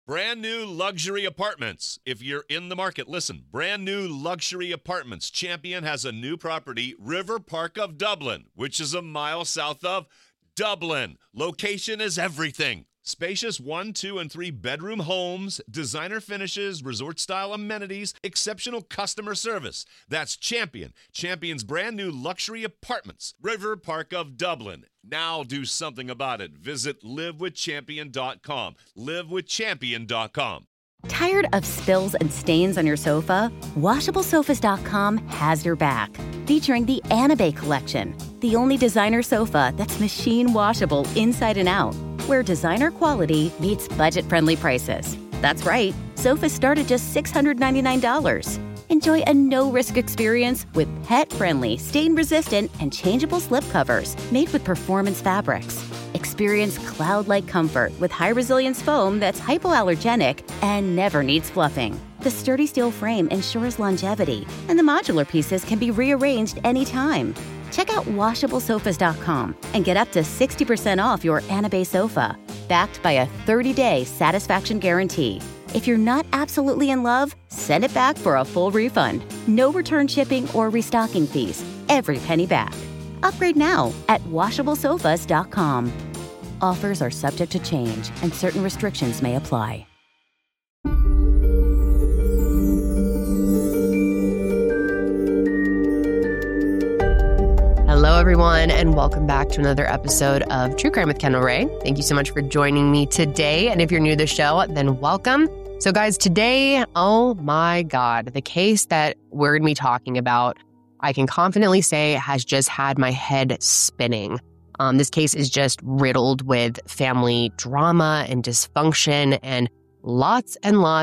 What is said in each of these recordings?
Brand new luxury apartments. If you're in the market, listen. Brand new luxury apartments. Champion has a new property, River Park of Dublin, which is a mile south of Dublin. Location is everything. Spacious 1, 2, and 3 bedroom homes, designer finishes, resort-style amenities, exceptional customer service. That's Champion. Champion's brand new luxury apartments, River Park of Dublin. Now do something about it. Visit livewithchampion.com. Livewithchampion.com. Tired of spills and stains on your sofa? WashableSofas.com has your back. Featuring the Anabay collection, the only designer sofa that's machine washable inside and out, where designer quality meets budget-friendly prices. That's right, sofas start at just $699. Enjoy a no-risk experience with pet-friendly, stain-resistant, and changeable slipcovers made with performance fabrics. Experience cloud-like comfort with high-resilience foam that's hypoallergenic and never needs fluffing. The sturdy steel frame ensures longevity, and the modular pieces can be rearranged anytime. Check out WashableSofas.com and get up to 60% off your Anabay sofa, backed by a 30-day satisfaction guarantee. If you're not absolutely in love, send it back for a full refund. No return shipping or restocking fees. Every penny back. Upgrade now at WashableSofas.com. Offers are subject to change, and certain restrictions may apply. Hello, everyone, and welcome back to another episode of True Crime with Kendall Rae. Thank you so much for joining me today. And if you're new to the show, then welcome. So, guys, today, oh my God, the case that we're going to be talking about, I can confidently say has just had my head spinning. This case is just riddled with family drama and dysfunction and lots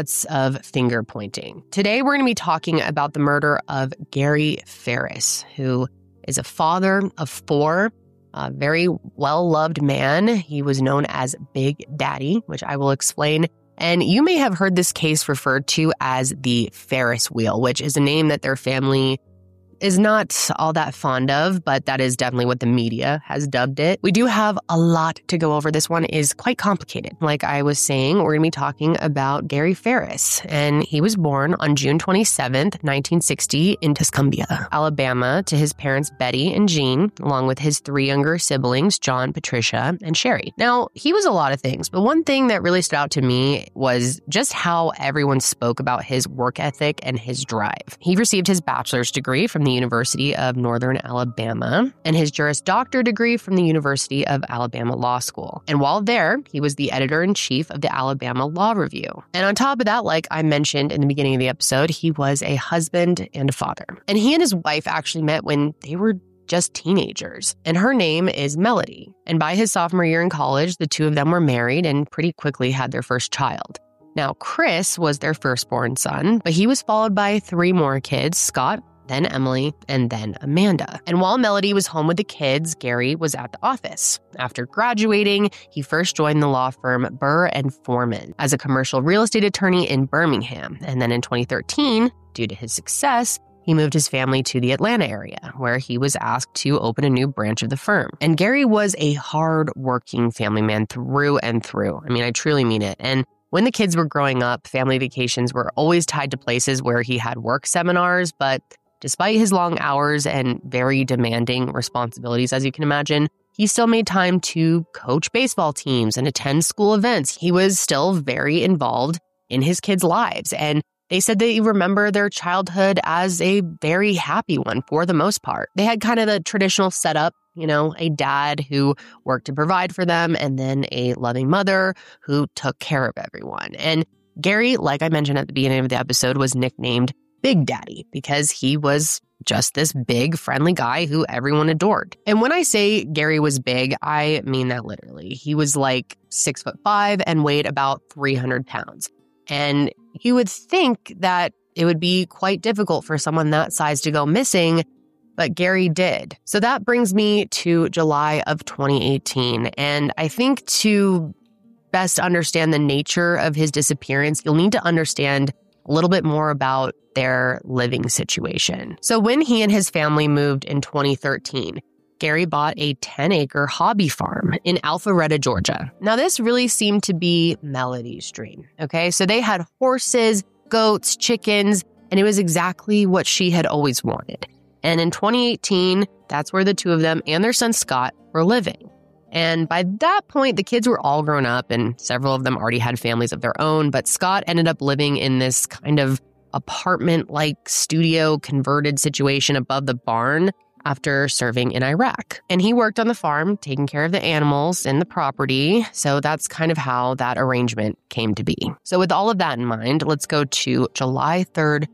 of finger pointing. Today, we're going to be talking about the murder of Gary Farris, who is a father of 4, a very well-loved man. He was known as Big Daddy, which I will explain. And you may have heard this case referred to as the Ferris wheel, which is a name that their family is not all that fond of, but that is definitely what the media has dubbed it. We do have a lot to go over. This one is quite complicated. Like I was saying, we're going to be talking about Gary Farris, and he was born on June 27th, 1960 in Tuscumbia, Alabama, to his parents Betty and Jean, along with his 3 younger siblings, John, Patricia, and Sherry. Now, he was a lot of things, but one thing that really stood out to me was just how everyone spoke about his work ethic and his drive. He received his bachelor's degree from the University of Northern Alabama and his Juris Doctor degree from the University of Alabama Law School. And while there, he was the editor-in-chief of the Alabama Law Review. And on top of that, like I mentioned in the beginning of the episode, he was a husband and a father. And he and his wife actually met when they were just teenagers. And her name is Melody. And by his sophomore year in college, the two of them were married and pretty quickly had their first child. Now, Chris was their firstborn son, but he was followed by 3 more kids, Scott, then Emily, and then Amanda. And while Melody was home with the kids, Gary was at the office. After graduating, he first joined the law firm Burr and Foreman as a commercial real estate attorney in Birmingham. And then in 2013, due to his success, he moved his family to the Atlanta area, where he was asked to open a new branch of the firm. And Gary was a hard-working family man through and through. I mean, I truly mean it. And when the kids were growing up, family vacations were always tied to places where he had work seminars, but despite his long hours and very demanding responsibilities, as you can imagine, he still made time to coach baseball teams and attend school events. He was still very involved in his kids' lives. And they said they remember their childhood as a very happy one for the most part. They had kind of the traditional setup, you know, a dad who worked to provide for them and then a loving mother who took care of everyone. And Gary, like I mentioned at the beginning of the episode, was nicknamed Big Daddy because he was just this big, friendly guy who everyone adored. And when I say Gary was big, I mean that literally. He was like 6'5" and weighed about 300 pounds. And you would think that it would be quite difficult for someone that size to go missing, but Gary did. So that brings me to July of 2018. And I think to best understand the nature of his disappearance, you'll need to understand a little bit more about their living situation. So when he and his family moved in 2013, Gary bought a 10-acre hobby farm in Alpharetta, Georgia. Now, this really seemed to be Melody's dream, okay? So they had horses, goats, chickens, and it was exactly what she had always wanted. And in 2018, that's where the two of them and their son Scott were living. And by that point, the kids were all grown up and several of them already had families of their own. But Scott ended up living in this kind of apartment-like studio converted situation above the barn after serving in Iraq. And he worked on the farm, taking care of the animals and the property. So that's kind of how that arrangement came to be. So with all of that in mind, let's go to July 3rd,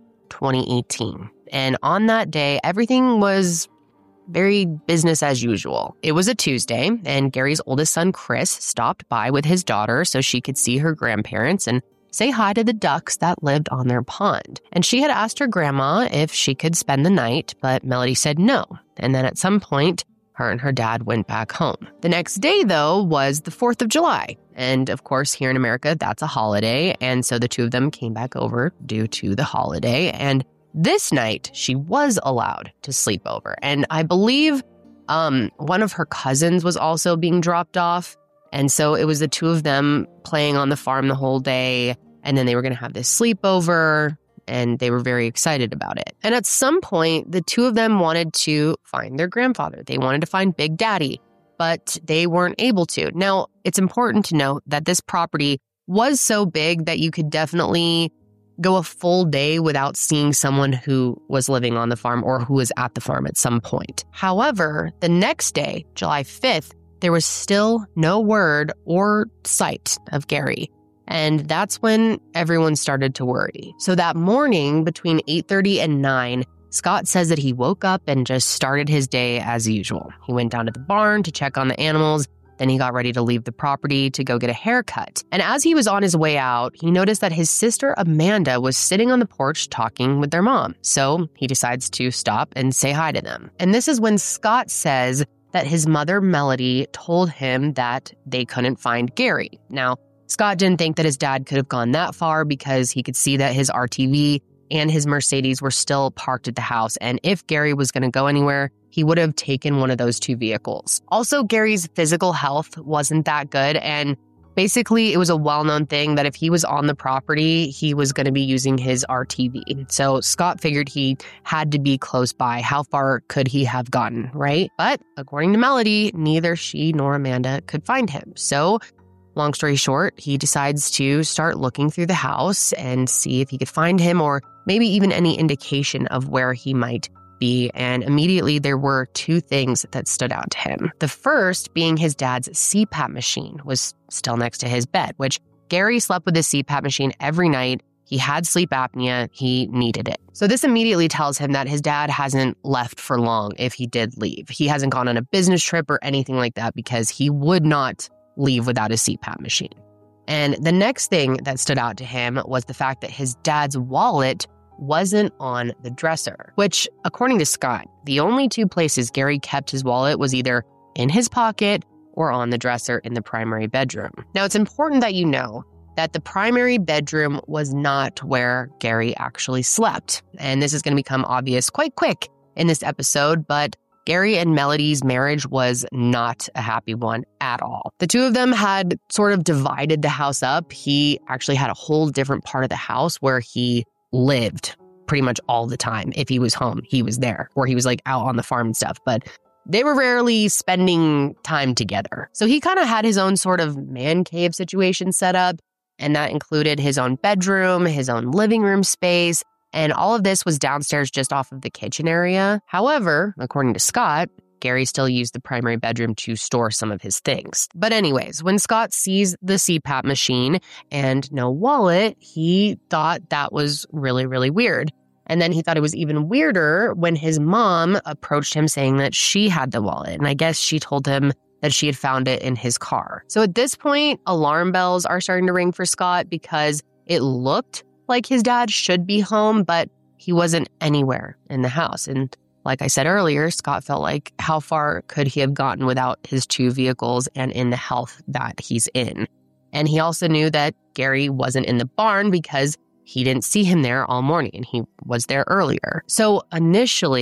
2018. And on that day, everything was very business as usual. It was a Tuesday, and Gary's oldest son, Chris, stopped by with his daughter so she could see her grandparents and say hi to the ducks that lived on their pond. And she had asked her grandma if she could spend the night, but Melody said no. And then at some point, her and her dad went back home. The next day, though, was the 4th of July. And of course, here in America, that's a holiday. And so the two of them came back over due to the holiday. And this night, she was allowed to sleep over. And I believe one of her cousins was also being dropped off. And so it was the two of them playing on the farm the whole day. And then they were going to have this sleepover. And they were very excited about it. And at some point, the two of them wanted to find their grandfather. They wanted to find Big Daddy, but they weren't able to. Now, it's important to note that this property was so big that you could definitely go a full day without seeing someone who was living on the farm or who was at the farm at some point. However, the next day, July 5th, there was still no word or sight of Gary. And that's when everyone started to worry. So that morning between 8:30 and 9, Scott says that he woke up and just started his day as usual. He went down to the barn to check on the animals. Then he got ready to leave the property to go get a haircut. And as he was on his way out, he noticed that his sister Amanda was sitting on the porch talking with their mom. So he decides to stop and say hi to them. And this is when Scott says that his mother Melody told him that they couldn't find Gary. Now, Scott didn't think that his dad could have gone that far because he could see that his RTV and his Mercedes were still parked at the house. And if Gary was going to go anywhere, he would have taken one of those two vehicles. Also, Gary's physical health wasn't that good. And basically, it was a well-known thing that if he was on the property, he was going to be using his RTV. So Scott figured he had to be close by. How far could he have gotten, right? But according to Melody, neither she nor Amanda could find him. So long story short, he decides to start looking through the house and see if he could find him or maybe even any indication of where he might be. And immediately there were two things that stood out to him. The first being his dad's CPAP machine was still next to his bed, which Gary slept with his CPAP machine every night. He had sleep apnea. He needed it. So this immediately tells him that his dad hasn't left for long if he did leave. He hasn't gone on a business trip or anything like that because he would not leave without a CPAP machine. And the next thing that stood out to him was the fact that his dad's wallet wasn't on the dresser, which, according to Scott, the only two places Gary kept his wallet was either in his pocket or on the dresser in the primary bedroom. Now, it's important that you know that the primary bedroom was not where Gary actually slept. And this is going to become obvious quite quick in this episode, but Gary and Melody's marriage was not a happy one at all. The two of them had sort of divided the house up. He actually had a whole different part of the house where he lived pretty much all the time. If he was home, he was there, or he was like out on the farm and stuff. But they were rarely spending time together. So he kind of had his own sort of man cave situation set up. And that included his own bedroom, his own living room space. And all of this was downstairs just off of the kitchen area. However, according to Scott, Gary still used the primary bedroom to store some of his things. But anyways, when Scott sees the CPAP machine and no wallet, he thought that was really, really weird. And then he thought it was even weirder when his mom approached him saying that she had the wallet. And I guess she told him that she had found it in his car. So at this point, alarm bells are starting to ring for Scott because it looked like his dad should be home, but he wasn't anywhere in the house. And like I said earlier, Scott felt like how far could he have gotten without his two vehicles and in the health that he's in. And he also knew that Gary wasn't in the barn because he didn't see him there all morning and he was there earlier. So initially,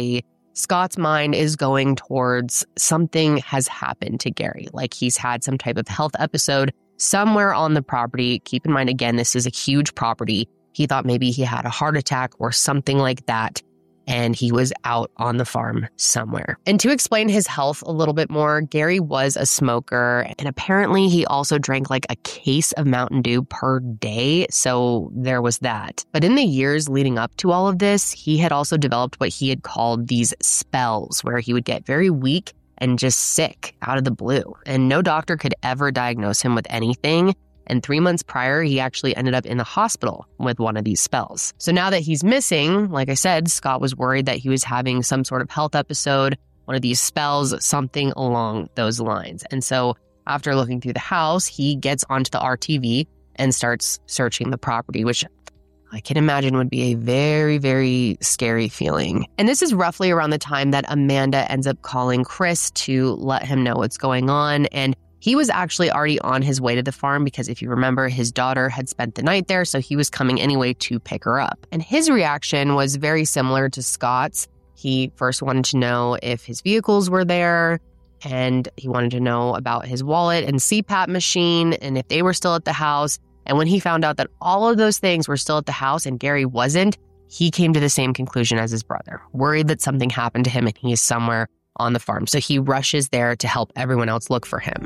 Scott's mind is going towards something has happened to Gary, like he's had some type of health episode somewhere on the property. Keep in mind, again, this is a huge property. He thought maybe he had a heart attack or something like that, and he was out on the farm somewhere. And to explain his health a little bit more, Gary was a smoker, and apparently he also drank like a case of Mountain Dew per day, so there was that. But in the years leading up to all of this, he had also developed what he had called these spells, where he would get very weak and just sick out of the blue. And no doctor could ever diagnose him with anything. And 3 months prior, he actually ended up in the hospital with one of these spells. So now that he's missing, like I said, Scott was worried that he was having some sort of health episode, one of these spells, something along those lines. And so after looking through the house, he gets onto the RTV and starts searching the property, which I can imagine would be a very, very scary feeling. And this is roughly around the time that Amanda ends up calling Chris to let him know what's going on. And he was actually already on his way to the farm because if you remember, his daughter had spent the night there, so he was coming anyway to pick her up. And his reaction was very similar to Scott's. He first wanted to know if his vehicles were there, and he wanted to know about his wallet and CPAP machine and if they were still at the house. And when he found out that all of those things were still at the house and Gary wasn't, he came to the same conclusion as his brother, worried that something happened to him and he is somewhere on the farm. So he rushes there to help everyone else look for him.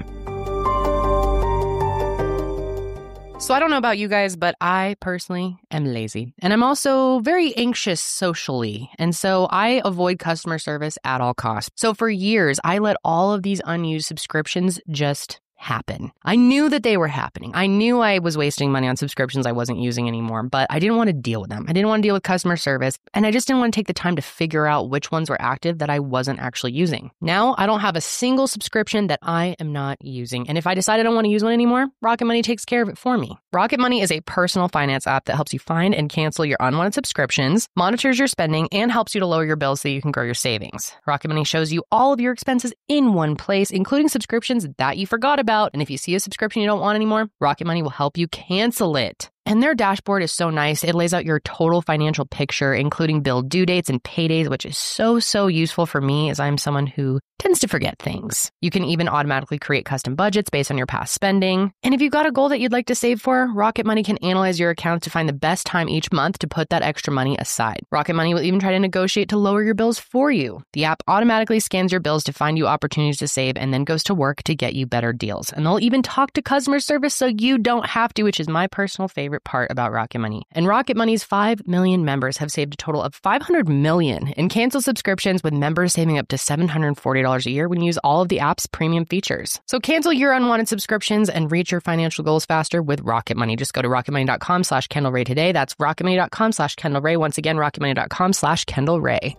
So I don't know about you guys, but I personally am lazy. And I'm also very anxious socially. And so I avoid customer service at all costs. So for years, I let all of these unused subscriptions just happen. I knew that they were happening. I knew I was wasting money on subscriptions I wasn't using anymore, but I didn't want to deal with them. I didn't want to deal with customer service, and I just didn't want to take the time to figure out which ones were active that I wasn't actually using. Now, I don't have a single subscription that I am not using, and if I decide I don't want to use one anymore, Rocket Money takes care of it for me. Rocket Money is a personal finance app that helps you find and cancel your unwanted subscriptions, monitors your spending, and helps you to lower your bills so you can grow your savings. Rocket Money shows you all of your expenses in one place, including subscriptions that you forgot about. And if you see a subscription you don't want anymore, Rocket Money will help you cancel it. And their dashboard is so nice. It lays out your total financial picture, including bill due dates and paydays, which is so useful for me as I'm someone who tends to forget things. You can even automatically create custom budgets based on your past spending. And if you've got a goal that you'd like to save for, Rocket Money can analyze your account to find the best time each month to put that extra money aside. Rocket Money will even try to negotiate to lower your bills for you. The app automatically scans your bills to find you opportunities to save and then goes to work to get you better deals. And they'll even talk to customer service so you don't have to, which is my personal favorite part about Rocket Money. And Rocket Money's 5 million members have saved a total of $500 million in canceled subscriptions, with members saving up to $740 a year when you use all of the app's premium features. So cancel your unwanted subscriptions and reach your financial goals faster with Rocket Money. Just go to rocketmoney.com/KendallRae today. That's rocketmoney.com/KendallRae. Once again, rocketmoney.com/KendallRae.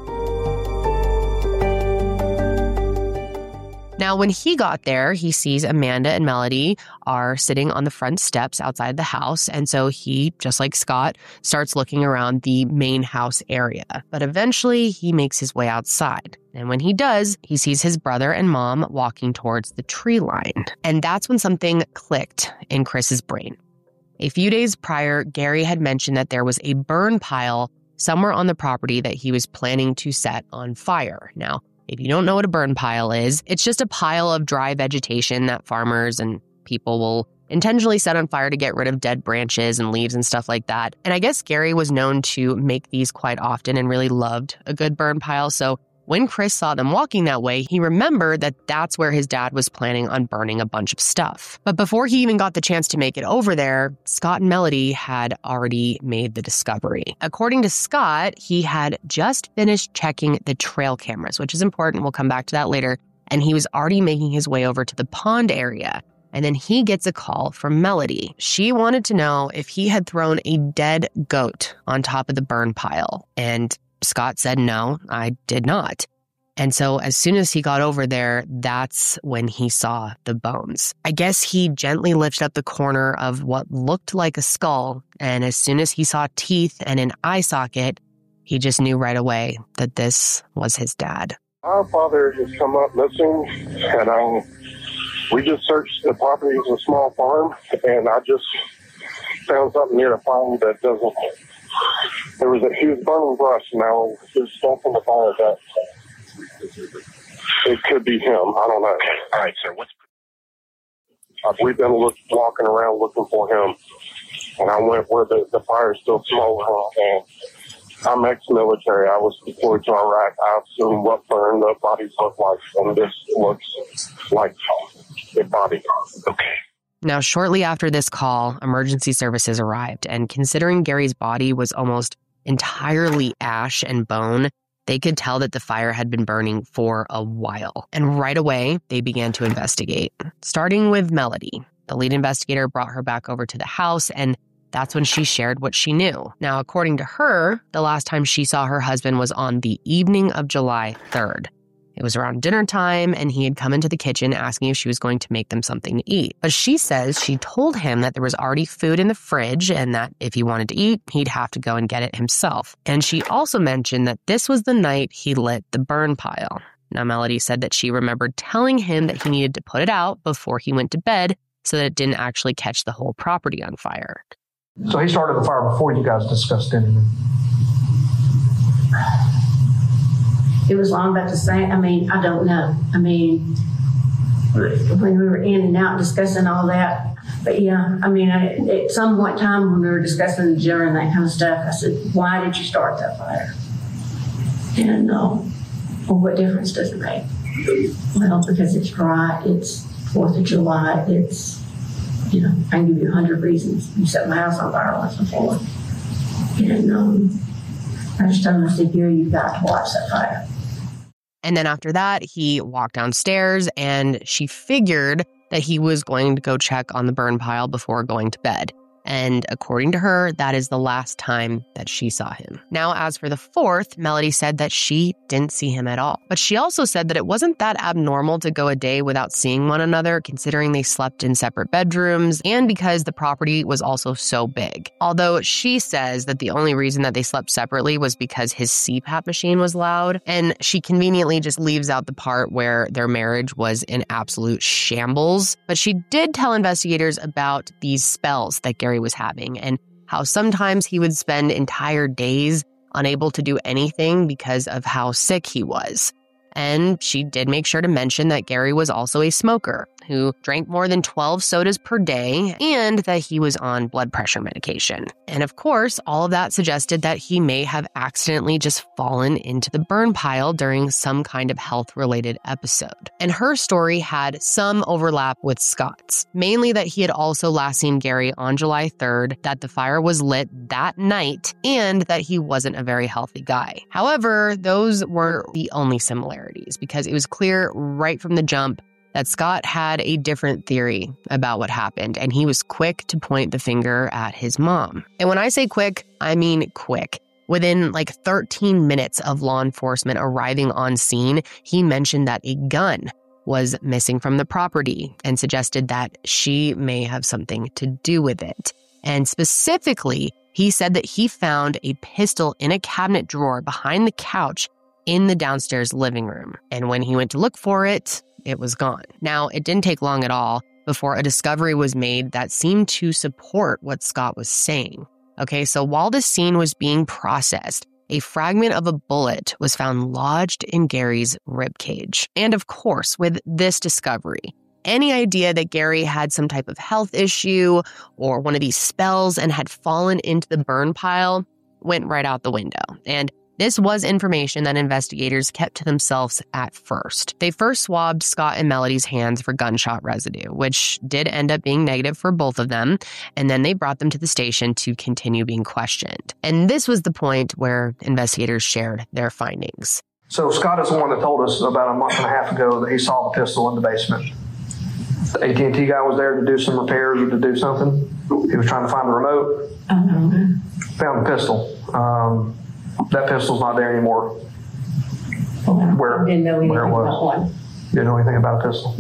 Now, when he got there, he sees Amanda and Melody are sitting on the front steps outside the house. And so he, just like Scott, starts looking around the main house area. But eventually, he makes his way outside. And when he does, he sees his brother and mom walking towards the tree line. And that's when something clicked in Chris's brain. A few days prior, Gary had mentioned that there was a burn pile somewhere on the property that he was planning to set on fire. Now, if you don't know what a burn pile is, it's just a pile of dry vegetation that farmers and people will intentionally set on fire to get rid of dead branches and leaves and stuff like that. And I guess Gary was known to make these quite often and really loved a good burn pile. So when Chris saw them walking that way, he remembered that that's where his dad was planning on burning a bunch of stuff. But before he even got the chance to make it over there, Scott and Melody had already made the discovery. According to Scott, he had just finished checking the trail cameras, which is important. We'll come back to that later. And he was already making his way over to the pond area. And then he gets a call from Melody. She wanted to know if he had thrown a dead goat on top of the burn pile. And Scott said, no, I did not. And so as soon as he got over there, that's when he saw the bones. I guess he gently lifted up the corner of what looked like a skull. And as soon as he saw teeth and an eye socket, he just knew right away that this was his dad. Our father just come up missing, and we just searched the property. It was a small farm, and I just found something near a farm that doesn't He was burning brush. Now, there's stuff in the fire that it could be him. I don't know. Okay. All right, sir. We've been walking around looking for him, and I went where the fire is still smoldering. And I'm ex-military. I was deployed to Iraq. I assume what burned up bodies look like, and this looks like a body. Okay. Now, shortly after this call, emergency services arrived, and considering Gary's body was almost entirely ash and bone, they could tell that the fire had been burning for a while. And right away, they began to investigate, starting with Melody. The lead investigator brought her back over to the house, and that's when she shared what she knew. Now, according to her, the last time she saw her husband was on the evening of July 3rd. It was around dinner time, and he had come into the kitchen asking if she was going to make them something to eat. But she says she told him that there was already food in the fridge and that if he wanted to eat, he'd have to go and get it himself. And she also mentioned that this was the night he lit the burn pile. Now, Melody said that she remembered telling him that he needed to put it out before he went to bed so that it didn't actually catch the whole property on fire. So he started the fire before you guys discussed anything? It was long about the same. I don't know. When we were in and out discussing all that. But yeah, at some point in time when we were discussing the dinner and that kind of stuff, I said, why did you start that fire? And, well, what difference does it make? Well, because it's dry, it's 4th of July, it's, I can give you 100 reasons. You set my house on fire once before. And I just told him, I said, Gary, you've got to watch that fire. And then after that, he walked downstairs and she figured that he was going to go check on the burn pile before going to bed. And according to her, that is the last time that she saw him. Now, as for the 4th, Melody said that she didn't see him at all. But she also said that it wasn't that abnormal to go a day without seeing one another, considering they slept in separate bedrooms and because the property was also so big. Although she says that the only reason that they slept separately was because his CPAP machine was loud. And she conveniently just leaves out the part where their marriage was in absolute shambles. But she did tell investigators about these spells that Gary was having and how sometimes he would spend entire days unable to do anything because of how sick he was. And she did make sure to mention that Gary was also a smoker who drank more than 12 sodas per day and that he was on blood pressure medication. And of course, all of that suggested that he may have accidentally just fallen into the burn pile during some kind of health-related episode. And her story had some overlap with Scott's, mainly that he had also last seen Gary on July 3rd, that the fire was lit that night, and that he wasn't a very healthy guy. However, those were the only similarities because it was clear right from the jump that Scott had a different theory about what happened, and he was quick to point the finger at his mom. And when I say quick, I mean quick. Within 13 minutes of law enforcement arriving on scene, he mentioned that a gun was missing from the property and suggested that she may have something to do with it. And specifically, he said that he found a pistol in a cabinet drawer behind the couch in the downstairs living room. And when he went to look for it, it was gone. Now, it didn't take long at all before a discovery was made that seemed to support what Scott was saying. Okay, so while the scene was being processed, a fragment of a bullet was found lodged in Gary's ribcage. And of course, with this discovery, any idea that Gary had some type of health issue or one of these spells and had fallen into the burn pile went right out the window. And this was information that investigators kept to themselves at first. They first swabbed Scott and Melody's hands for gunshot residue, which did end up being negative for both of them, and then they brought them to the station to continue being questioned. And this was the point where investigators shared their findings. So Scott is the one that told us about a month and a half ago that he saw the pistol in the basement. The AT&T guy was there to do some repairs or to do something. He was trying to find the remote. Found the pistol. That pistol's not there anymore. Where it was. Didn't know anything about a pistol.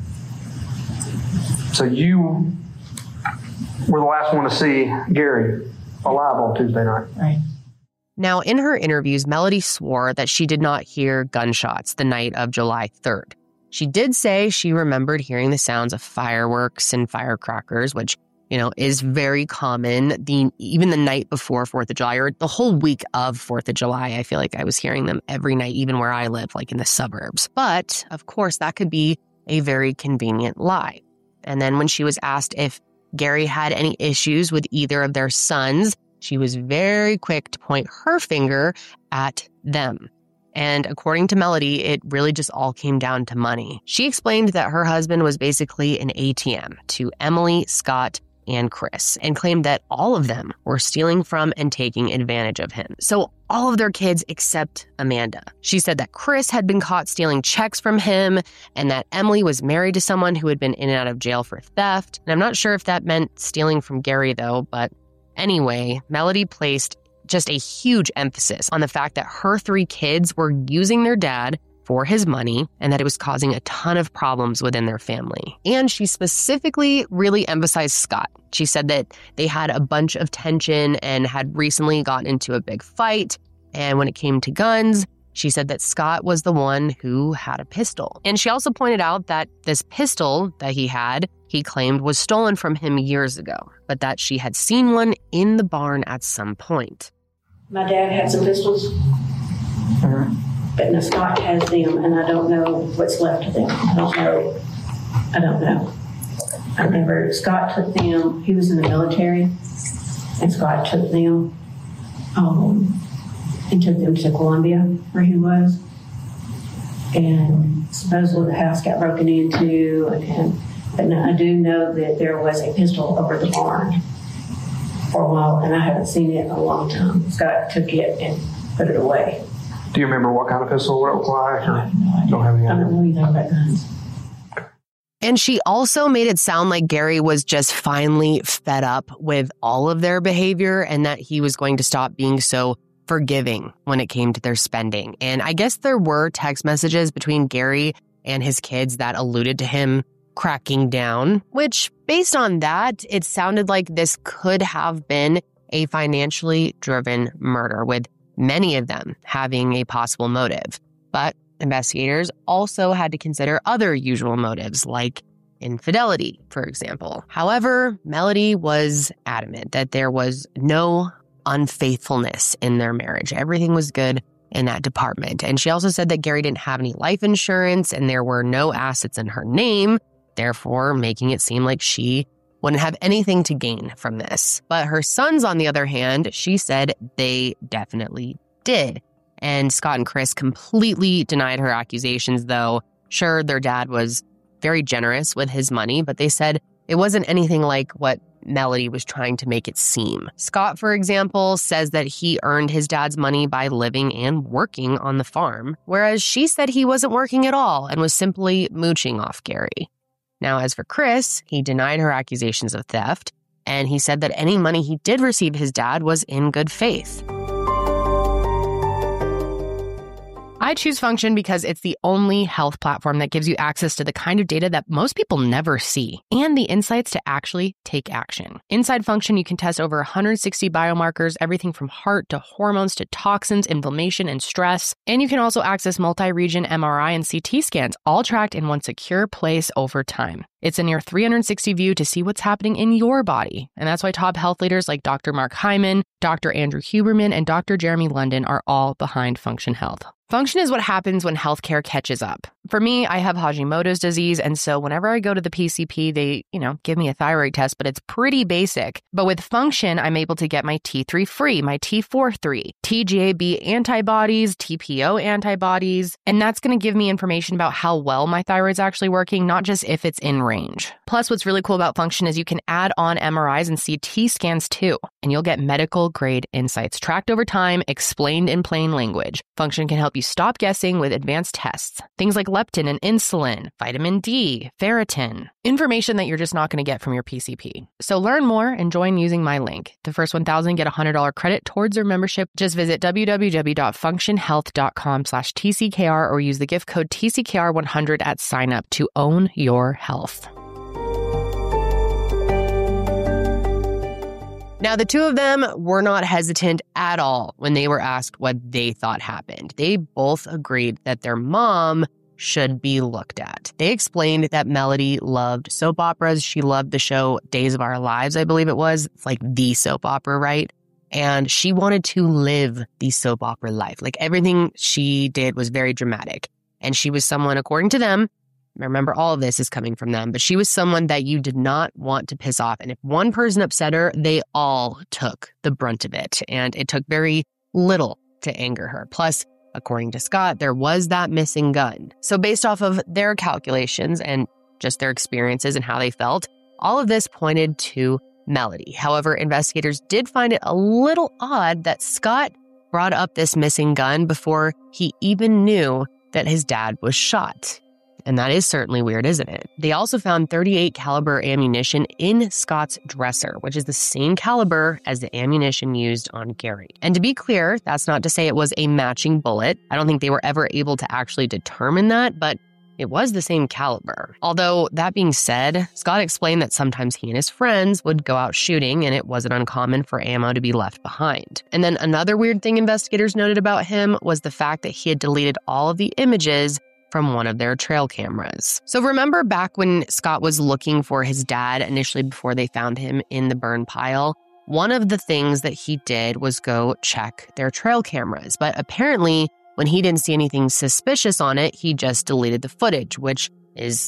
So you were the last one to see Gary alive on Tuesday night. Right. Now, in her interviews, Melody swore that she did not hear gunshots the night of July 3rd. She did say she remembered hearing the sounds of fireworks and firecrackers, which, is very common. Even the night before 4th of July or the whole week of 4th of July, I feel like I was hearing them every night, even where I live, like in the suburbs. But of course, that could be a very convenient lie. And then when she was asked if Gary had any issues with either of their sons, she was very quick to point her finger at them. And according to Melody, it really just all came down to money. She explained that her husband was basically an ATM to Emily, Scott, and Chris, and claimed that all of them were stealing from and taking advantage of him. So all of their kids except Amanda. She said that Chris had been caught stealing checks from him and that Emily was married to someone who had been in and out of jail for theft. And I'm not sure if that meant stealing from Gary though, but anyway, Melody placed just a huge emphasis on the fact that her 3 kids were using their dad for his money and that it was causing a ton of problems within their family. And she specifically really emphasized Scott. She said that they had a bunch of tension and had recently gotten into a big fight. And when it came to guns, she said that Scott was the one who had a pistol. And she also pointed out that this pistol that he claimed was stolen from him years ago, but that she had seen one in the barn at some point. My dad had some pistols, but now Scott has them, and I don't know what's left of them. I don't know. Scott took them, he was in the military, and Scott took them and took them to Columbia, where he was. And supposedly the house got broken into, but now I do know that there was a pistol over the barn for a while, and I haven't seen it in a long time. Scott took it and put it away. Do you remember what kind of pistol, what it was like? I have no idea. Don't have any idea. I don't know anything about guns. And she also made it sound like Gary was just finally fed up with all of their behavior and that he was going to stop being so forgiving when it came to their spending. And I guess there were text messages between Gary and his kids that alluded to him cracking down, which based on that, it sounded like this could have been a financially driven murder with many of them having a possible motive. But investigators also had to consider other usual motives like infidelity, for example. However, Melody was adamant that there was no unfaithfulness in their marriage. Everything was good in that department. And she also said that Gary didn't have any life insurance and there were no assets in her name, therefore making it seem like she wouldn't have anything to gain from this. But her sons, on the other hand, she said they definitely did. And Scott and Chris completely denied her accusations, though. Sure, their dad was very generous with his money, but they said it wasn't anything like what Melody was trying to make it seem. Scott, for example, says that he earned his dad's money by living and working on the farm, whereas she said he wasn't working at all and was simply mooching off Gary. Now, as for Chris, he denied her accusations of theft, and he said that any money he did receive his dad was in good faith. I choose Function because it's the only health platform that gives you access to the kind of data that most people never see and the insights to actually take action. Inside Function, you can test over 160 biomarkers, everything from heart to hormones to toxins, inflammation, and stress. And you can also access multi-region MRI and CT scans, all tracked in one secure place over time. It's a near 360 view to see what's happening in your body. And that's why top health leaders like Dr. Mark Hyman, Dr. Andrew Huberman, and Dr. Jeremy London are all behind Function Health. Function is what happens when healthcare catches up. For me, I have Hashimoto's disease, and so whenever I go to the PCP, they, give me a thyroid test, but it's pretty basic. But with Function, I'm able to get my T3 free, my T4 free, TGAB antibodies, TPO antibodies, and that's going to give me information about how well my thyroid's actually working, not just if it's in range. Plus, what's really cool about Function is you can add on MRIs and CT scans too, and you'll get medical-grade insights tracked over time, explained in plain language. Function can help you stop guessing with advanced tests, things like leptin and insulin, vitamin D, ferritin, information that you're just not going to get from your PCP. So learn more and join using my link. The first 1,000 get $100 credit towards their membership. Just visit www.functionhealth.com/TCKR or use the gift code TCKR100 at sign up to own your health. Now, the two of them were not hesitant at all when they were asked what they thought happened. They both agreed that their mom should be looked at. They explained that Melody loved soap operas. She loved the show Days of Our Lives, I believe it was. It's like the soap opera, right? And she wanted to live the soap opera life. Like everything she did was very dramatic. And she was someone, according to them, remember all of this is coming from them, but she was someone that you did not want to piss off. And if one person upset her, they all took the brunt of it. And it took very little to anger her. Plus, according to Scott, there was that missing gun. So based off of their calculations and just their experiences and how they felt, all of this pointed to Melody. However, investigators did find it a little odd that Scott brought up this missing gun before he even knew that his dad was shot. And that is certainly weird, isn't it? They also found .38 caliber ammunition in Scott's dresser, which is the same caliber as the ammunition used on Gary. And to be clear, that's not to say it was a matching bullet. I don't think they were ever able to actually determine that, but it was the same caliber. Although, that being said, Scott explained that sometimes he and his friends would go out shooting and it wasn't uncommon for ammo to be left behind. And then another weird thing investigators noted about him was the fact that he had deleted all of the images from one of their trail cameras. So remember back when Scott was looking for his dad initially before they found him in the burn pile? One of the things that he did was go check their trail cameras, but apparently when he didn't see anything suspicious on it, he just deleted the footage, which is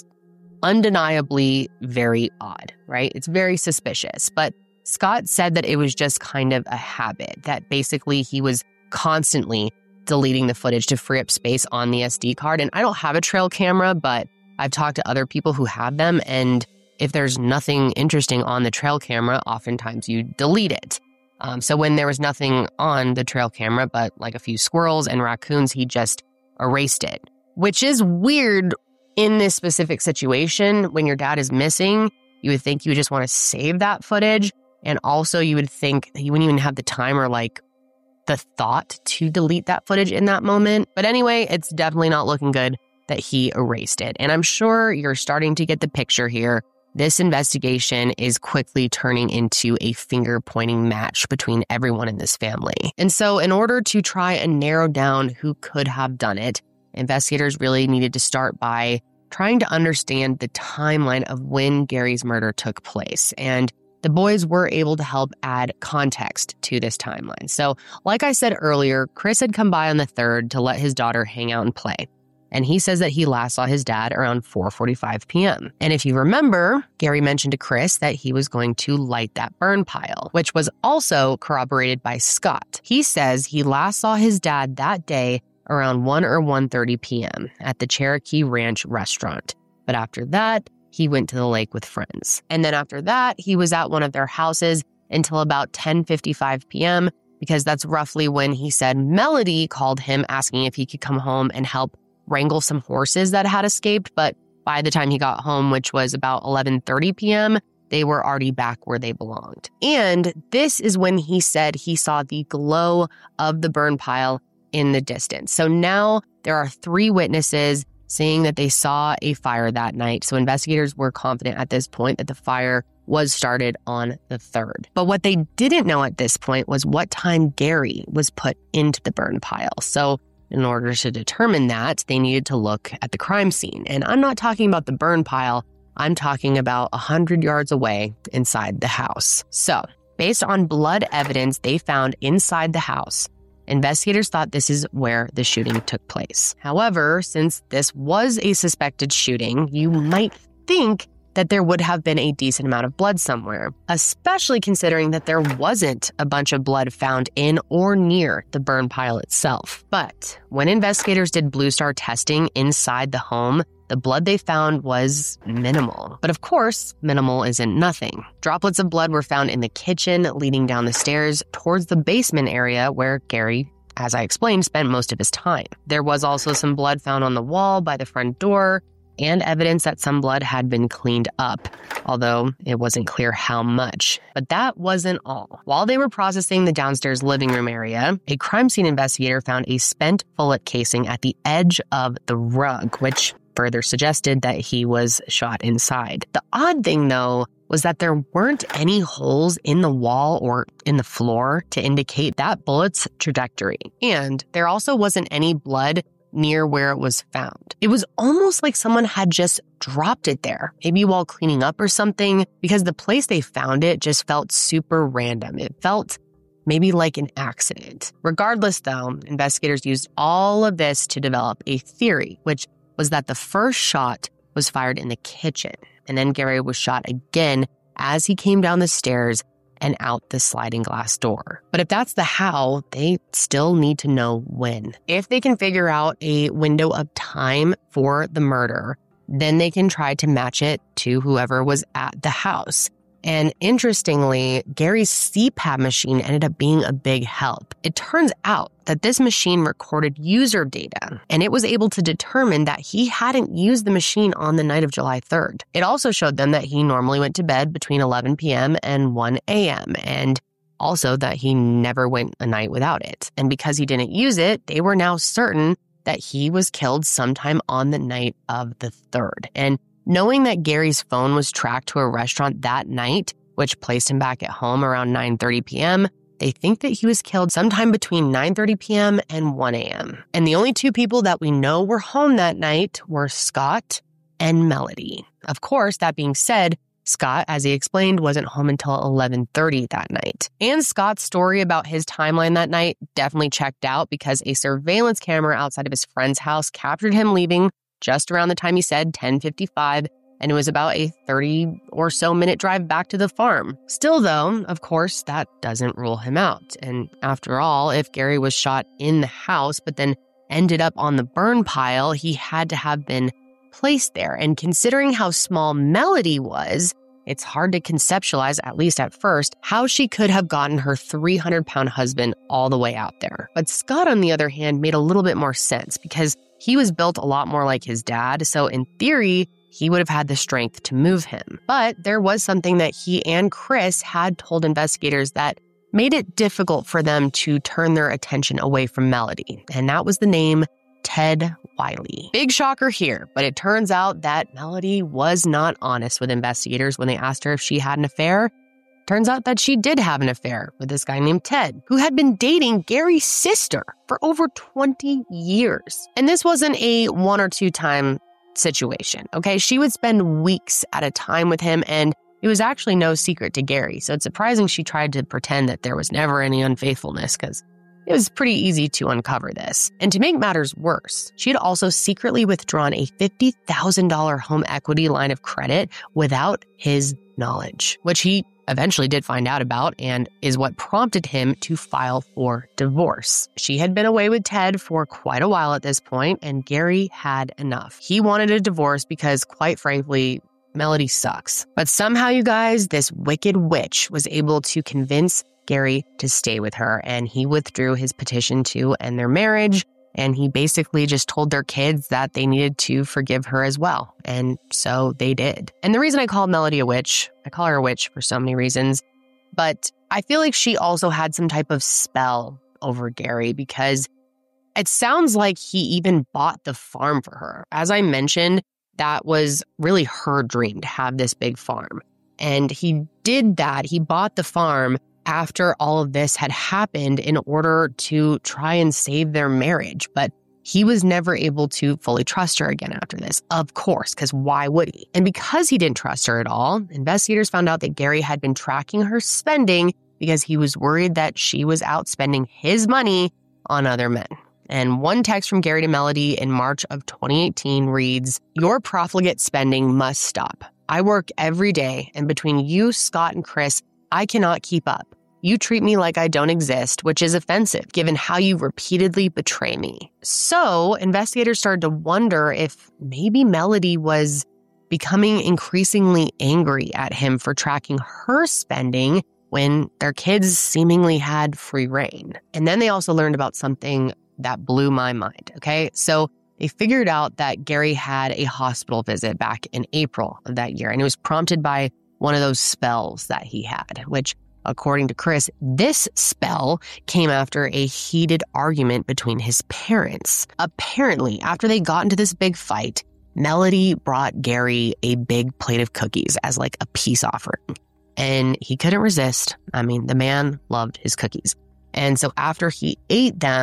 undeniably very odd, right? It's very suspicious. But Scott said that it was just kind of a habit, that basically he was constantly deleting the footage to free up space on the SD card. And I don't have a trail camera, but I've talked to other people who have them. And if there's nothing interesting on the trail camera, oftentimes you delete it. So when there was nothing on the trail camera, but like a few squirrels and raccoons, he just erased it, which is weird in this specific situation. When your dad is missing, you would think you would just want to save that footage. And also you would think that you wouldn't even have the time or like the thought to delete that footage in that moment. But anyway, it's definitely not looking good that he erased it. And I'm sure you're starting to get the picture here. This investigation is quickly turning into a finger-pointing match between everyone in this family. And so in order to try and narrow down who could have done it, investigators really needed to start by trying to understand the timeline of when Gary's murder took place. And the boys were able to help add context to this timeline. So like I said earlier, Chris had come by on the 3rd to let his daughter hang out and play. And he says that he last saw his dad around 4:45 p.m. And if you remember, Gary mentioned to Chris that he was going to light that burn pile, which was also corroborated by Scott. He says he last saw his dad that day around 1 or 1:30 p.m. at the Cherokee Ranch restaurant. But after that, he went to the lake with friends. And then after that, he was at one of their houses until about 10:55 p.m. because that's roughly when he said Melody called him asking if he could come home and help wrangle some horses that had escaped. But by the time he got home, which was about 11:30 p.m., they were already back where they belonged. And this is when he said he saw the glow of the burn pile in the distance. So now there are 3 witnesses saying that they saw a fire that night. So investigators were confident at this point that the fire was started on the 3rd. But what they didn't know at this point was what time Gary was put into the burn pile. So in order to determine that, they needed to look at the crime scene. And I'm not talking about the burn pile. I'm talking about 100 yards away inside the house. So based on blood evidence they found inside the house, investigators thought this is where the shooting took place. However, since this was a suspected shooting, you might think that there would have been a decent amount of blood somewhere, especially considering that there wasn't a bunch of blood found in or near the burn pile itself. But when investigators did Blue Star testing inside the home, the blood they found was minimal. But of course, minimal isn't nothing. Droplets of blood were found in the kitchen leading down the stairs towards the basement area where Gary, as I explained, spent most of his time. There was also some blood found on the wall by the front door, and evidence that some blood had been cleaned up, although it wasn't clear how much. But that wasn't all. While they were processing the downstairs living room area, a crime scene investigator found a spent bullet casing at the edge of the rug, which further suggested that he was shot inside. The odd thing, though, was that there weren't any holes in the wall or in the floor to indicate that bullet's trajectory. And there also wasn't any blood near where it was found. It was almost like someone had just dropped it there, maybe while cleaning up or something, because the place they found it just felt super random. It felt maybe like an accident. Regardless, though, investigators used all of this to develop a theory, which was that the first shot was fired in the kitchen, and then Gary was shot again as he came down the stairs and out the sliding glass door. But if that's the how, they still need to know when. If they can figure out a window of time for the murder, then they can try to match it to whoever was at the house. And interestingly, Gary's CPAP machine ended up being a big help. It turns out that this machine recorded user data, and it was able to determine that he hadn't used the machine on the night of July 3rd. It also showed them that he normally went to bed between 11 p.m. and 1 a.m., and also that he never went a night without it. And because he didn't use it, they were now certain that he was killed sometime on the night of the 3rd. And knowing that Gary's phone was tracked to a restaurant that night, which placed him back at home around 9:30 p.m., they think that he was killed sometime between 9:30 p.m. and 1 a.m. And the only two people that we know were home that night were Scott and Melody. Of course, that being said, Scott, as he explained, wasn't home until 11:30 that night. And Scott's story about his timeline that night definitely checked out because a surveillance camera outside of his friend's house captured him leaving just around the time he said 10:55, and it was about a 30 or so minute drive back to the farm. Still, though, of course, that doesn't rule him out. And after all, if Gary was shot in the house but then ended up on the burn pile, he had to have been placed there. And considering how small Melody was, it's hard to conceptualize, at least at first, how she could have gotten her 300-pound husband all the way out there. But Scott, on the other hand, made a little bit more sense because he was built a lot more like his dad, so in theory, he would have had the strength to move him. But there was something that he and Chris had told investigators that made it difficult for them to turn their attention away from Melody, and that was the name Ted Wiley. Big shocker here, but it turns out that Melody was not honest with investigators when they asked her if she had an affair. Turns out that she did have an affair with this guy named Ted, who had been dating Gary's sister for over 20 years. And this wasn't a one or two time situation, okay? She would spend weeks at a time with him, and it was actually no secret to Gary. So it's surprising she tried to pretend that there was never any unfaithfulness, because it was pretty easy to uncover this. And to make matters worse, she had also secretly withdrawn a $50,000 home equity line of credit without his knowledge, which he eventually did find out about and is what prompted him to file for divorce. She had been away with Ted for quite a while at this point, and Gary had enough. He wanted a divorce because, quite frankly, Melody sucks. But somehow, you guys, this wicked witch was able to convince Gary to stay with her, and he withdrew his petition to end their marriage. And he basically just told their kids that they needed to forgive her as well. And so they did. And the reason I call Melody a witch, I call her a witch for so many reasons, but I feel like she also had some type of spell over Gary because it sounds like he even bought the farm for her. As I mentioned, that was really her dream to have this big farm. And he did that. He bought the farm after all of this had happened in order to try and save their marriage. But he was never able to fully trust her again after this, of course, because why would he? And because he didn't trust her at all, investigators found out that Gary had been tracking her spending because he was worried that she was out spending his money on other men. And one text from Gary to Melody in March of 2018 reads, "Your profligate spending must stop. I work every day, and between you, Scott, and Chris, I cannot keep up. You treat me like I don't exist, which is offensive given how you repeatedly betray me." So investigators started to wonder if maybe Melody was becoming increasingly angry at him for tracking her spending when their kids seemingly had free reign. And then they also learned about something that blew my mind, okay? So they figured out that Gary had a hospital visit back in April of that year, and it was prompted by one of those spells that he had, which, according to Chris, this spell came after a heated argument between his parents. Apparently, after they got into this big fight, Melody brought Gary a big plate of cookies as like a peace offering. And he couldn't resist. I mean, the man loved his cookies. And so after he ate them,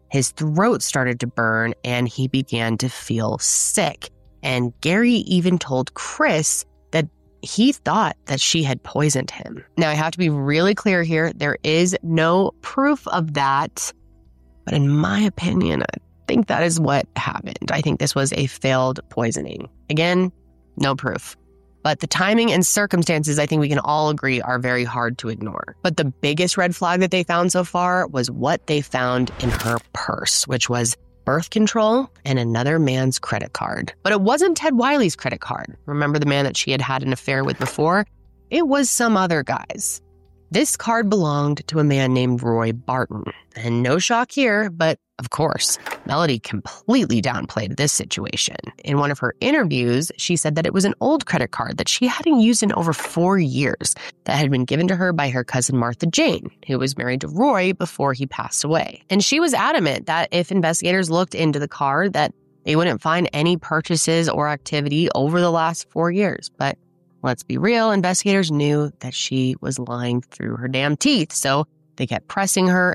his throat started to burn, and he began to feel sick. And Gary even told Chris that he thought that she had poisoned him. Now, I have to be really clear here. There is no proof of that. But in my opinion, I think that is what happened. I think this was a failed poisoning. Again, no proof. But the timing and circumstances, I think we can all agree, are very hard to ignore. But the biggest red flag that they found so far was what they found in her purse, which was birth control and another man's credit card. But it wasn't Ted Wiley's credit card. Remember the man that she had had an affair with before? It was some other guy's. This card belonged to a man named Roy Barton. And no shock here, but of course, Melody completely downplayed this situation. In one of her interviews, she said that it was an old credit card that she hadn't used in over 4 years that had been given to her by her cousin Martha Jane, who was married to Roy before he passed away. And she was adamant that if investigators looked into the card, that they wouldn't find any purchases or activity over the last 4 years. But let's be real, investigators knew that she was lying through her damn teeth. So they kept pressing her,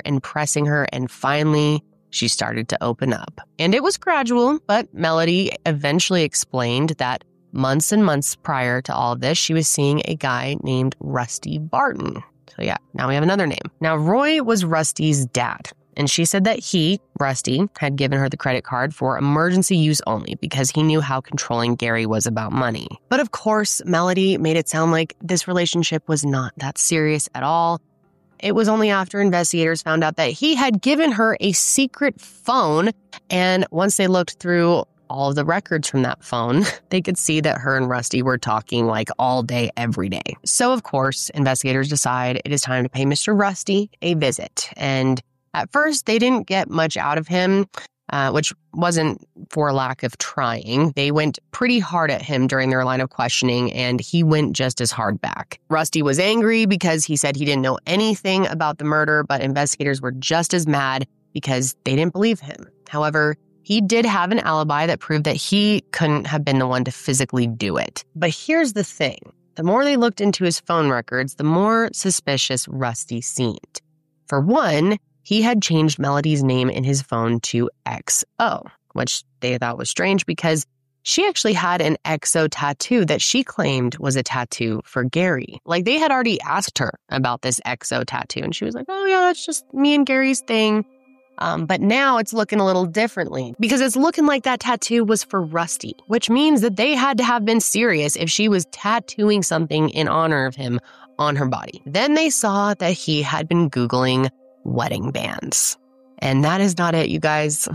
and finally she started to open up. And it was gradual, but Melody eventually explained that months and months prior to all of this, she was seeing a guy named Rusty Barton. So yeah, now we have another name. Now, Roy was Rusty's dad. And she said that he, Rusty, had given her the credit card for emergency use only because he knew how controlling Gary was about money. But of course, Melody made it sound like this relationship was not that serious at all. It was only after investigators found out that he had given her a secret phone. And once they looked through all of the records from that phone, they could see that her and Rusty were talking like all day, every day. So of course, investigators decide it is time to pay Mr. Rusty a visit. And at first, they didn't get much out of him, which wasn't for lack of trying. They went pretty hard at him during their line of questioning, and he went just as hard back. Rusty was angry because he said he didn't know anything about the murder, but investigators were just as mad because they didn't believe him. However, he did have an alibi that proved that he couldn't have been the one to physically do it. But here's the thing. The more they looked into his phone records, the more suspicious Rusty seemed. For one, he had changed Melody's name in his phone to XO, which they thought was strange because she actually had an XO tattoo that she claimed was a tattoo for Gary. Like, they had already asked her about this XO tattoo, and she was like, oh yeah, that's just me and Gary's thing. But now it's looking a little differently because it's looking like that tattoo was for Rusty, which means that they had to have been serious if she was tattooing something in honor of him on her body. Then they saw that he had been Googling wedding bands. And that is not it, you guys.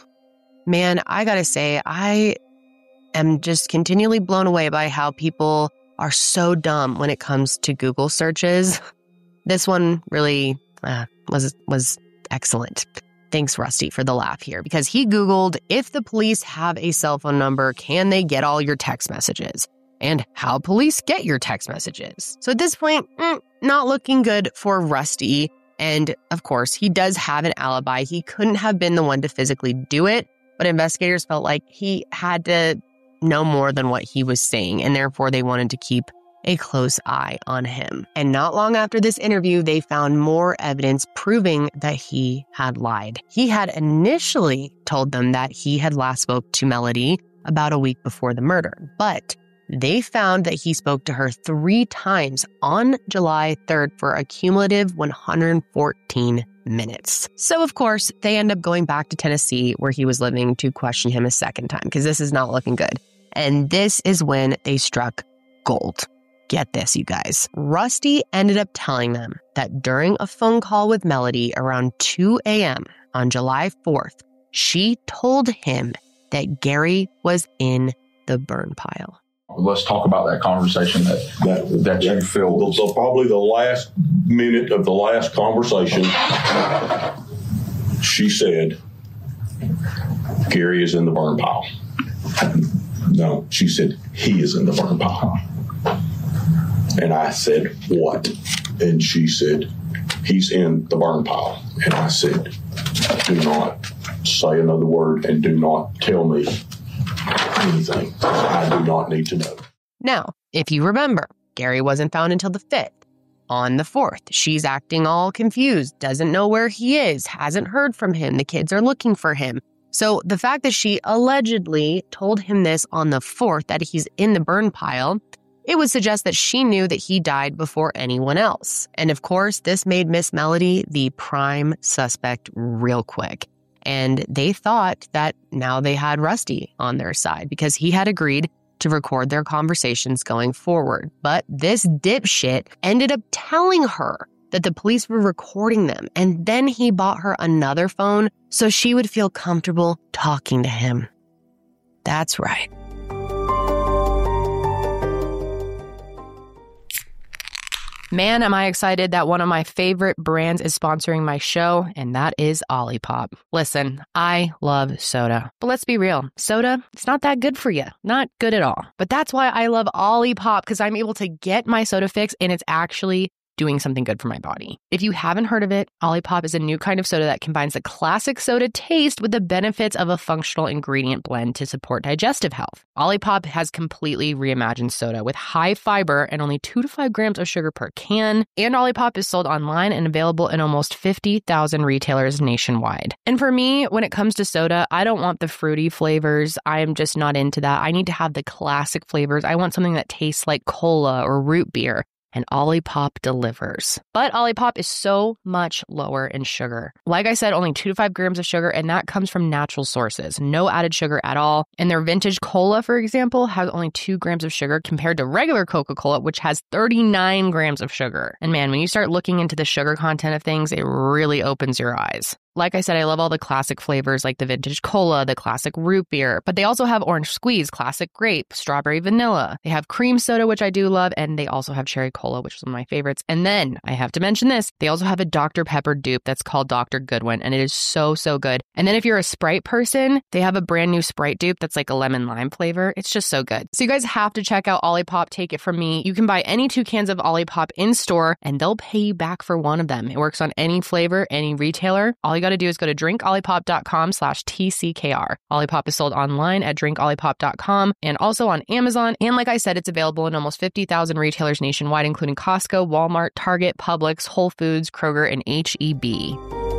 Man, I gotta say, I am just continually blown away by how people are so dumb when it comes to Google searches. This one really was excellent. Thanks, Rusty, for the laugh here, because he Googled, if the police have a cell phone number, can they get all your text messages? And how police get your text messages. So at this point, not looking good for Rusty. And of course, he does have an alibi. He couldn't have been the one to physically do it, but investigators felt like he had to know more than what he was saying, and therefore they wanted to keep a close eye on him. And not long after this interview, they found more evidence proving that he had lied. He had initially told them that he had last spoke to Melody about a week before the murder, but they found that he spoke to her 3 times on July 3rd for a cumulative 114 minutes. So, of course, they end up going back to Tennessee where he was living to question him a second time because this is not looking good. And this is when they struck gold. Get this, you guys. Rusty ended up telling them that during a phone call with Melody around 2 a.m. on July 4th, she told him that Gary was in the burn pile. Let's talk about that conversation that you feel. So probably the last minute of the last conversation, she said, Gary is in the burn pile. No, she said, he is in the burn pile. And I said, what? And she said, he's in the burn pile. And I said, do not say another word and do not tell me anything. I do not need to know. Now, if you remember, Gary wasn't found until the 5th. on the 4th. She's acting all confused, doesn't know where he is, hasn't heard from him. The kids are looking for him. So the fact that she allegedly told him this on the 4th, that he's in the burn pile, it would suggest that she knew that he died before anyone else. And of course, this made Miss Melody the prime suspect real quick. And they thought that now they had Rusty on their side because he had agreed to record their conversations going forward. But this dipshit ended up telling her that the police were recording them, and then he bought her another phone so she would feel comfortable talking to him. That's right. Man, am I excited that one of my favorite brands is sponsoring my show, and that is Olipop. Listen, I love soda, but let's be real. Soda, it's not that good for you. Not good at all. But that's why I love Olipop, because I'm able to get my soda fix, and it's actually doing something good for my body. If you haven't heard of it, Olipop is a new kind of soda that combines the classic soda taste with the benefits of a functional ingredient blend to support digestive health. Olipop has completely reimagined soda with high fiber and only 2 to 5 grams of sugar per can. And Olipop is sold online and available in almost 50,000 retailers nationwide. And for me, when it comes to soda, I don't want the fruity flavors. I am just not into that. I need to have the classic flavors. I want something that tastes like cola or root beer. And Olipop delivers. But Olipop is so much lower in sugar. Like I said, only 2 to 5 grams of sugar, and that comes from natural sources. No added sugar at all. And their vintage cola, for example, has only 2 grams of sugar compared to regular Coca-Cola, which has 39 grams of sugar. And man, when you start looking into the sugar content of things, it really opens your eyes. Like I said, I love all the classic flavors like the vintage cola, the classic root beer, but they also have orange squeeze, classic grape, strawberry vanilla. They have cream soda, which I do love, and they also have cherry cola, which is one of my favorites. And then I have to mention this, they also have a Dr. Pepper dupe that's called Dr. Goodwin, and it is so, so good. And then if you're a Sprite person, they have a brand new Sprite dupe that's like a lemon lime flavor. It's just so good. So you guys have to check out Olipop, take it from me. You can buy any 2 cans of Olipop in store, and they'll pay you back for one of them. It works on any flavor, any retailer. All you got to do is go to drinkolipop.com/TCKR. Olipop is sold online at drinkolipop.com and also on Amazon. And like I said, it's available in almost 50,000 retailers nationwide, including Costco, Walmart, Target, Publix, Whole Foods, Kroger, and H-E-B.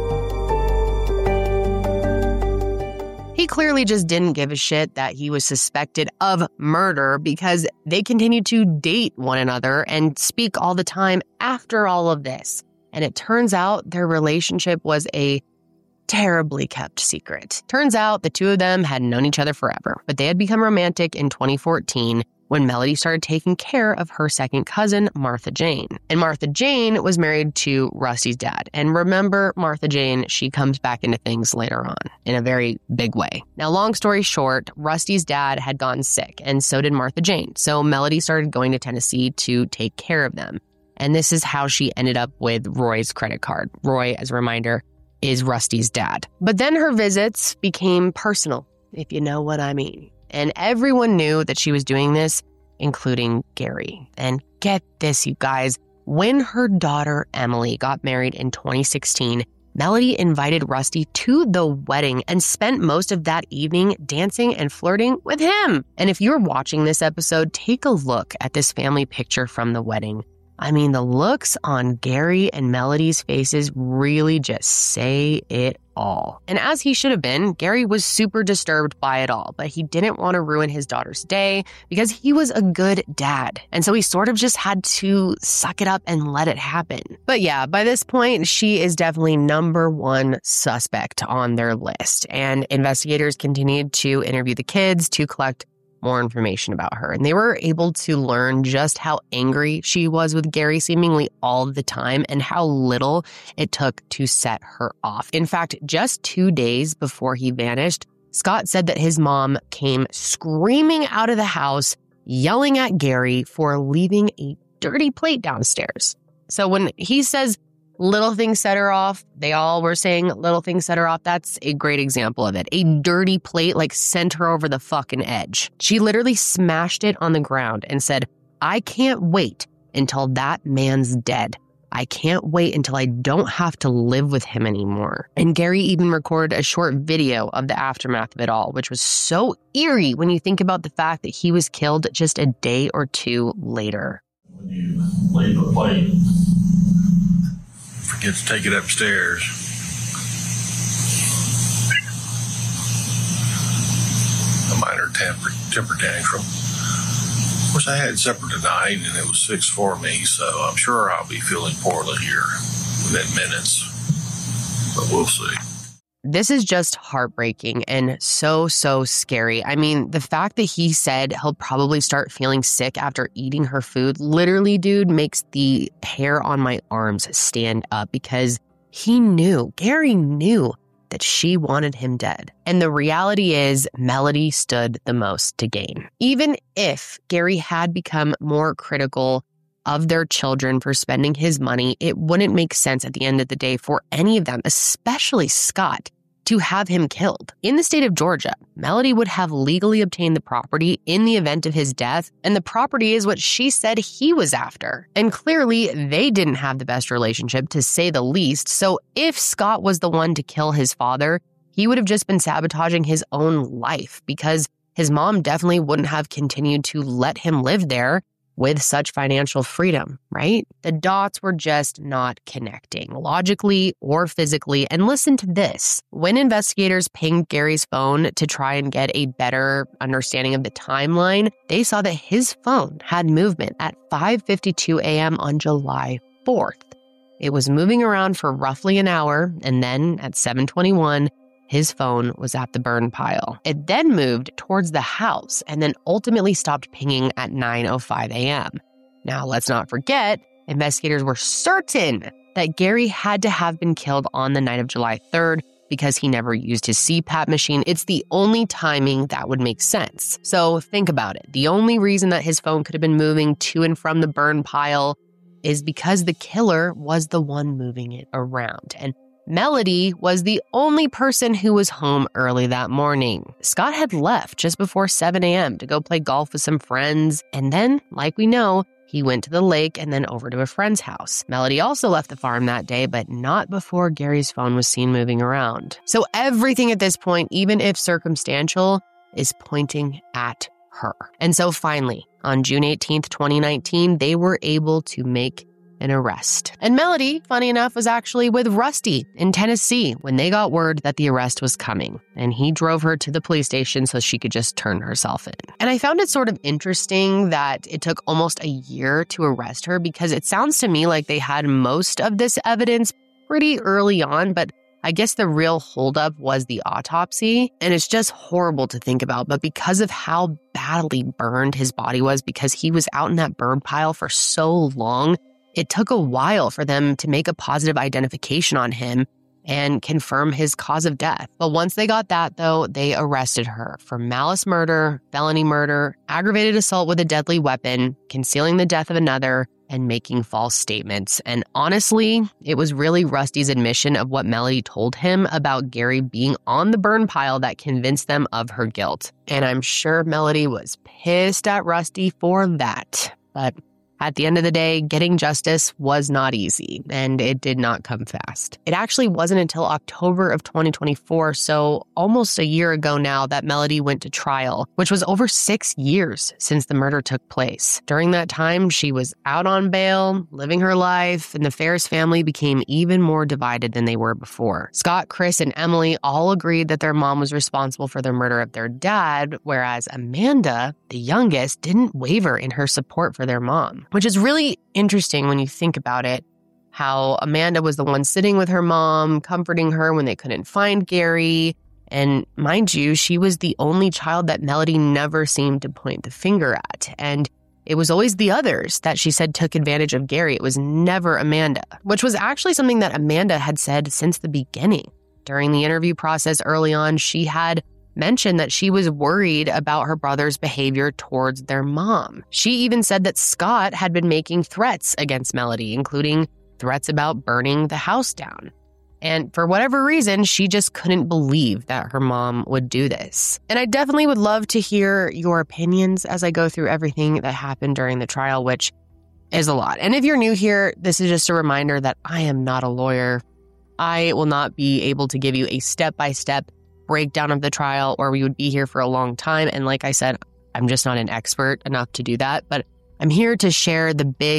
He clearly just didn't give a shit that he was suspected of murder because they continued to date one another and speak all the time after all of this. And it turns out their relationship was a terribly kept secret. Turns out the two of them had known each other forever, but they had become romantic in 2014 when Melody started taking care of her second cousin, Martha Jane. And Martha Jane was married to Rusty's dad. And remember, Martha Jane, she comes back into things later on in a very big way. Now, long story short, Rusty's dad had gotten sick, and so did Martha Jane. So Melody started going to Tennessee to take care of them. And this is how she ended up with Roy's credit card. Roy, as a reminder, is Rusty's dad. But then her visits became personal, if you know what I mean. And everyone knew that she was doing this, including Gary. And get this, you guys, when her daughter Emily got married in 2016, Melody invited Rusty to the wedding and spent most of that evening dancing and flirting with him. And if you're watching this episode, take a look at this family picture from the wedding. I mean, the looks on Gary and Melody's faces really just say it all. And as he should have been, Gary was super disturbed by it all, but he didn't want to ruin his daughter's day because he was a good dad. And so he sort of just had to suck it up and let it happen. But yeah, by this point, she is definitely number one suspect on their list. And investigators continued to interview the kids to collect more information about her. And they were able to learn just how angry she was with Gary seemingly all the time and how little it took to set her off. In fact, just 2 days before he vanished, Scott said that his mom came screaming out of the house, yelling at Gary for leaving a dirty plate downstairs. So when he says little things set her off, they all were saying little things set her off. That's a great example of it. A dirty plate sent her over the fucking edge. She literally smashed it on the ground and said, "I can't wait until that man's dead. I can't wait until I don't have to live with him anymore." And Gary even recorded a short video of the aftermath of it all, which was so eerie when you think about the fact that he was killed just a day or two later. When you leave a plate forget to take it upstairs. A minor temper tantrum. Of course, I had supper tonight, and it was 6 for me, so I'm sure I'll be feeling poorly here within minutes. But we'll see. This is just heartbreaking and so scary. I mean, the fact that he said he'll probably start feeling sick after eating her food, literally, dude, makes the hair on my arms stand up because Gary knew that she wanted him dead. And the reality is, Melody stood the most to gain. Even if Gary had become more critical of their children for spending his money, it wouldn't make sense at the end of the day for any of them, especially Scott, to have him killed. In the state of Georgia, Melody would have legally obtained the property in the event of his death, and the property is what she said he was after. And clearly, they didn't have the best relationship, to say the least, so if Scott was the one to kill his father, he would have just been sabotaging his own life, because his mom definitely wouldn't have continued to let him live there with such financial freedom, right? The dots were just not connecting, logically or physically. And listen to this. When investigators pinged Gary's phone to try and get a better understanding of the timeline, they saw that his phone had movement at 5:52 a.m. on July 4th. It was moving around for roughly an hour, and then at 7:21, his phone was at the burn pile. It then moved towards the house and then ultimately stopped pinging at 9:05 a.m. Now, let's not forget, investigators were certain that Gary had to have been killed on the night of July 3rd because he never used his CPAP machine. It's the only timing that would make sense. So think about it. The only reason that his phone could have been moving to and from the burn pile is because the killer was the one moving it around. And Melody was the only person who was home early that morning. Scott had left just before 7 a.m. to go play golf with some friends. And then, like we know, he went to the lake and then over to a friend's house. Melody also left the farm that day, but not before Gary's phone was seen moving around. So everything at this point, even if circumstantial, is pointing at her. And so finally, on June 18th, 2019, they were able to make an arrest. And Melody, funny enough, was actually with Rusty in Tennessee when they got word that the arrest was coming. And he drove her to the police station so she could just turn herself in. And I found it sort of interesting that it took almost a year to arrest her, because it sounds to me like they had most of this evidence pretty early on, but I guess the real holdup was the autopsy. And it's just horrible to think about, but because of how badly burned his body was, because he was out in that burn pile for so long, it took a while for them to make a positive identification on him and confirm his cause of death. But once they got that, though, they arrested her for malice murder, felony murder, aggravated assault with a deadly weapon, concealing the death of another, and making false statements. And honestly, it was really Rusty's admission of what Melody told him about Gary being on the burn pile that convinced them of her guilt. And I'm sure Melody was pissed at Rusty for that. But at the end of the day, getting justice was not easy, and it did not come fast. It actually wasn't until October of 2024, so almost a year ago now, that Melody went to trial, which was over 6 years since the murder took place. During that time, she was out on bail, living her life, and the Ferris family became even more divided than they were before. Scott, Chris, and Emily all agreed that their mom was responsible for the murder of their dad, whereas Amanda, the youngest, didn't waver in her support for their mom. Which is really interesting when you think about it, how Amanda was the one sitting with her mom, comforting her when they couldn't find Gary. And mind you, she was the only child that Melody never seemed to point the finger at. And it was always the others that she said took advantage of Gary. It was never Amanda, which was actually something that Amanda had said since the beginning. During the interview process early on, she had mentioned that she was worried about her brother's behavior towards their mom. She even said that Scott had been making threats against Melody, including threats about burning the house down. And for whatever reason, she just couldn't believe that her mom would do this. And I definitely would love to hear your opinions as I go through everything that happened during the trial, which is a lot. And if you're new here, this is just a reminder that I am not a lawyer. I will not be able to give you a step-by-step breakdown of the trial, or we would be here for a long time. And like I said, I'm just not an expert enough to do that, but I'm here to share the big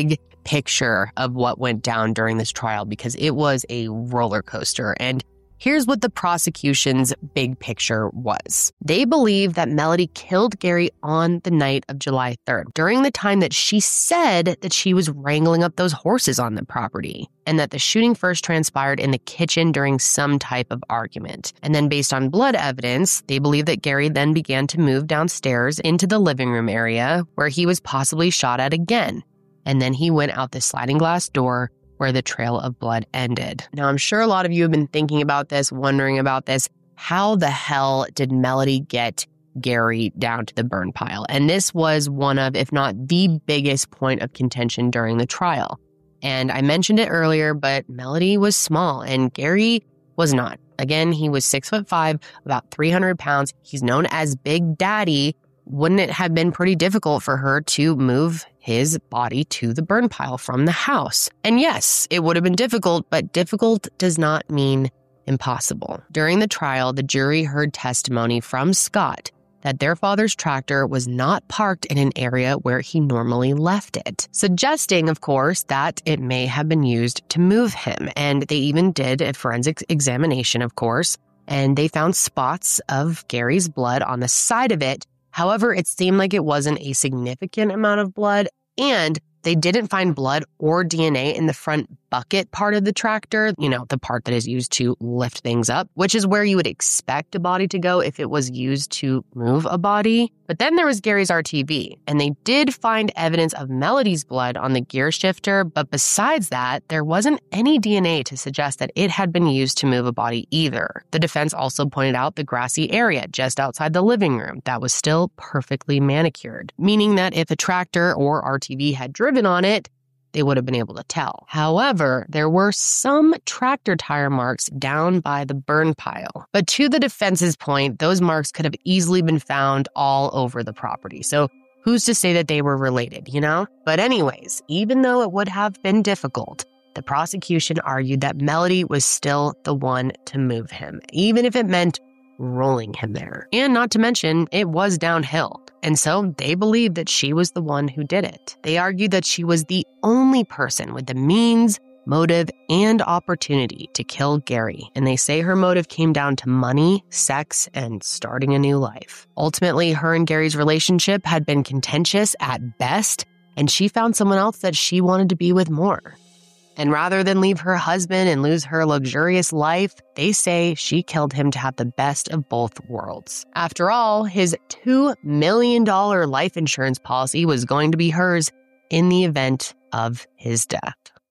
picture of what went down during this trial because it was a roller coaster. And here's what the prosecution's big picture was. They believe that Melody killed Gary on the night of July 3rd, during the time that she said that she was wrangling up those horses on the property, and that the shooting first transpired in the kitchen during some type of argument. And then based on blood evidence, they believe that Gary then began to move downstairs into the living room area where he was possibly shot at again. And then he went out the sliding glass door where the trail of blood ended. Now, I'm sure a lot of you have been thinking about this, wondering about this. How the hell did Melody get Gary down to the burn pile? And this was one of, if not the biggest point of contention during the trial. And I mentioned it earlier, but Melody was small and Gary was not. Again, he was 6'5", about 300 pounds. He's known as Big Daddy. Wouldn't it have been pretty difficult for her to move his body to the burn pile from the house? And yes, it would have been difficult, but difficult does not mean impossible. During the trial, the jury heard testimony from Scott that their father's tractor was not parked in an area where he normally left it, suggesting, of course, that it may have been used to move him. And they even did a forensic examination, of course, and they found spots of Gary's blood on the side of it. However, it seemed like it wasn't a significant amount of blood, and they didn't find blood or DNA in the front bucket part of the tractor, the part that is used to lift things up, which is where you would expect a body to go if it was used to move a body. But then there was Gary's RTV, and they did find evidence of Melody's blood on the gear shifter, but besides that, there wasn't any DNA to suggest that it had been used to move a body either. The defense also pointed out the grassy area just outside the living room that was still perfectly manicured, meaning that if a tractor or RTV had driven on it, they would have been able to tell. However, there were some tractor tire marks down by the burn pile. But to the defense's point, those marks could have easily been found all over the property. So who's to say that they were related, But anyways, even though it would have been difficult, the prosecution argued that Melody was still the one to move him, even if it meant rolling him there. And not to mention, it was downhill. And so they believed that she was the one who did it. They argued that she was the only person with the means, motive, and opportunity to kill Gary. And they say her motive came down to money, sex, and starting a new life. Ultimately, her and Gary's relationship had been contentious at best, and she found someone else that she wanted to be with more. And rather than leave her husband and lose her luxurious life, they say she killed him to have the best of both worlds. After all, his $2 million life insurance policy was going to be hers in the event of his death.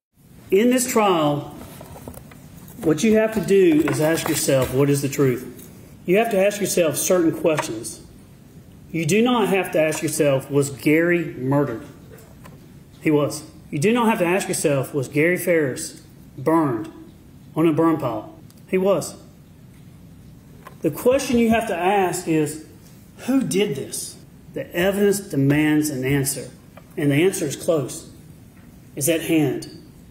In this trial, what you have to do is ask yourself, what is the truth? You have to ask yourself certain questions. You do not have to ask yourself, was Gary murdered? He was. You do not have to ask yourself, was Gary Ferris burned on a burn pile? He was. The question you have to ask is, who did this? The evidence demands an answer, and the answer is close. It's at hand.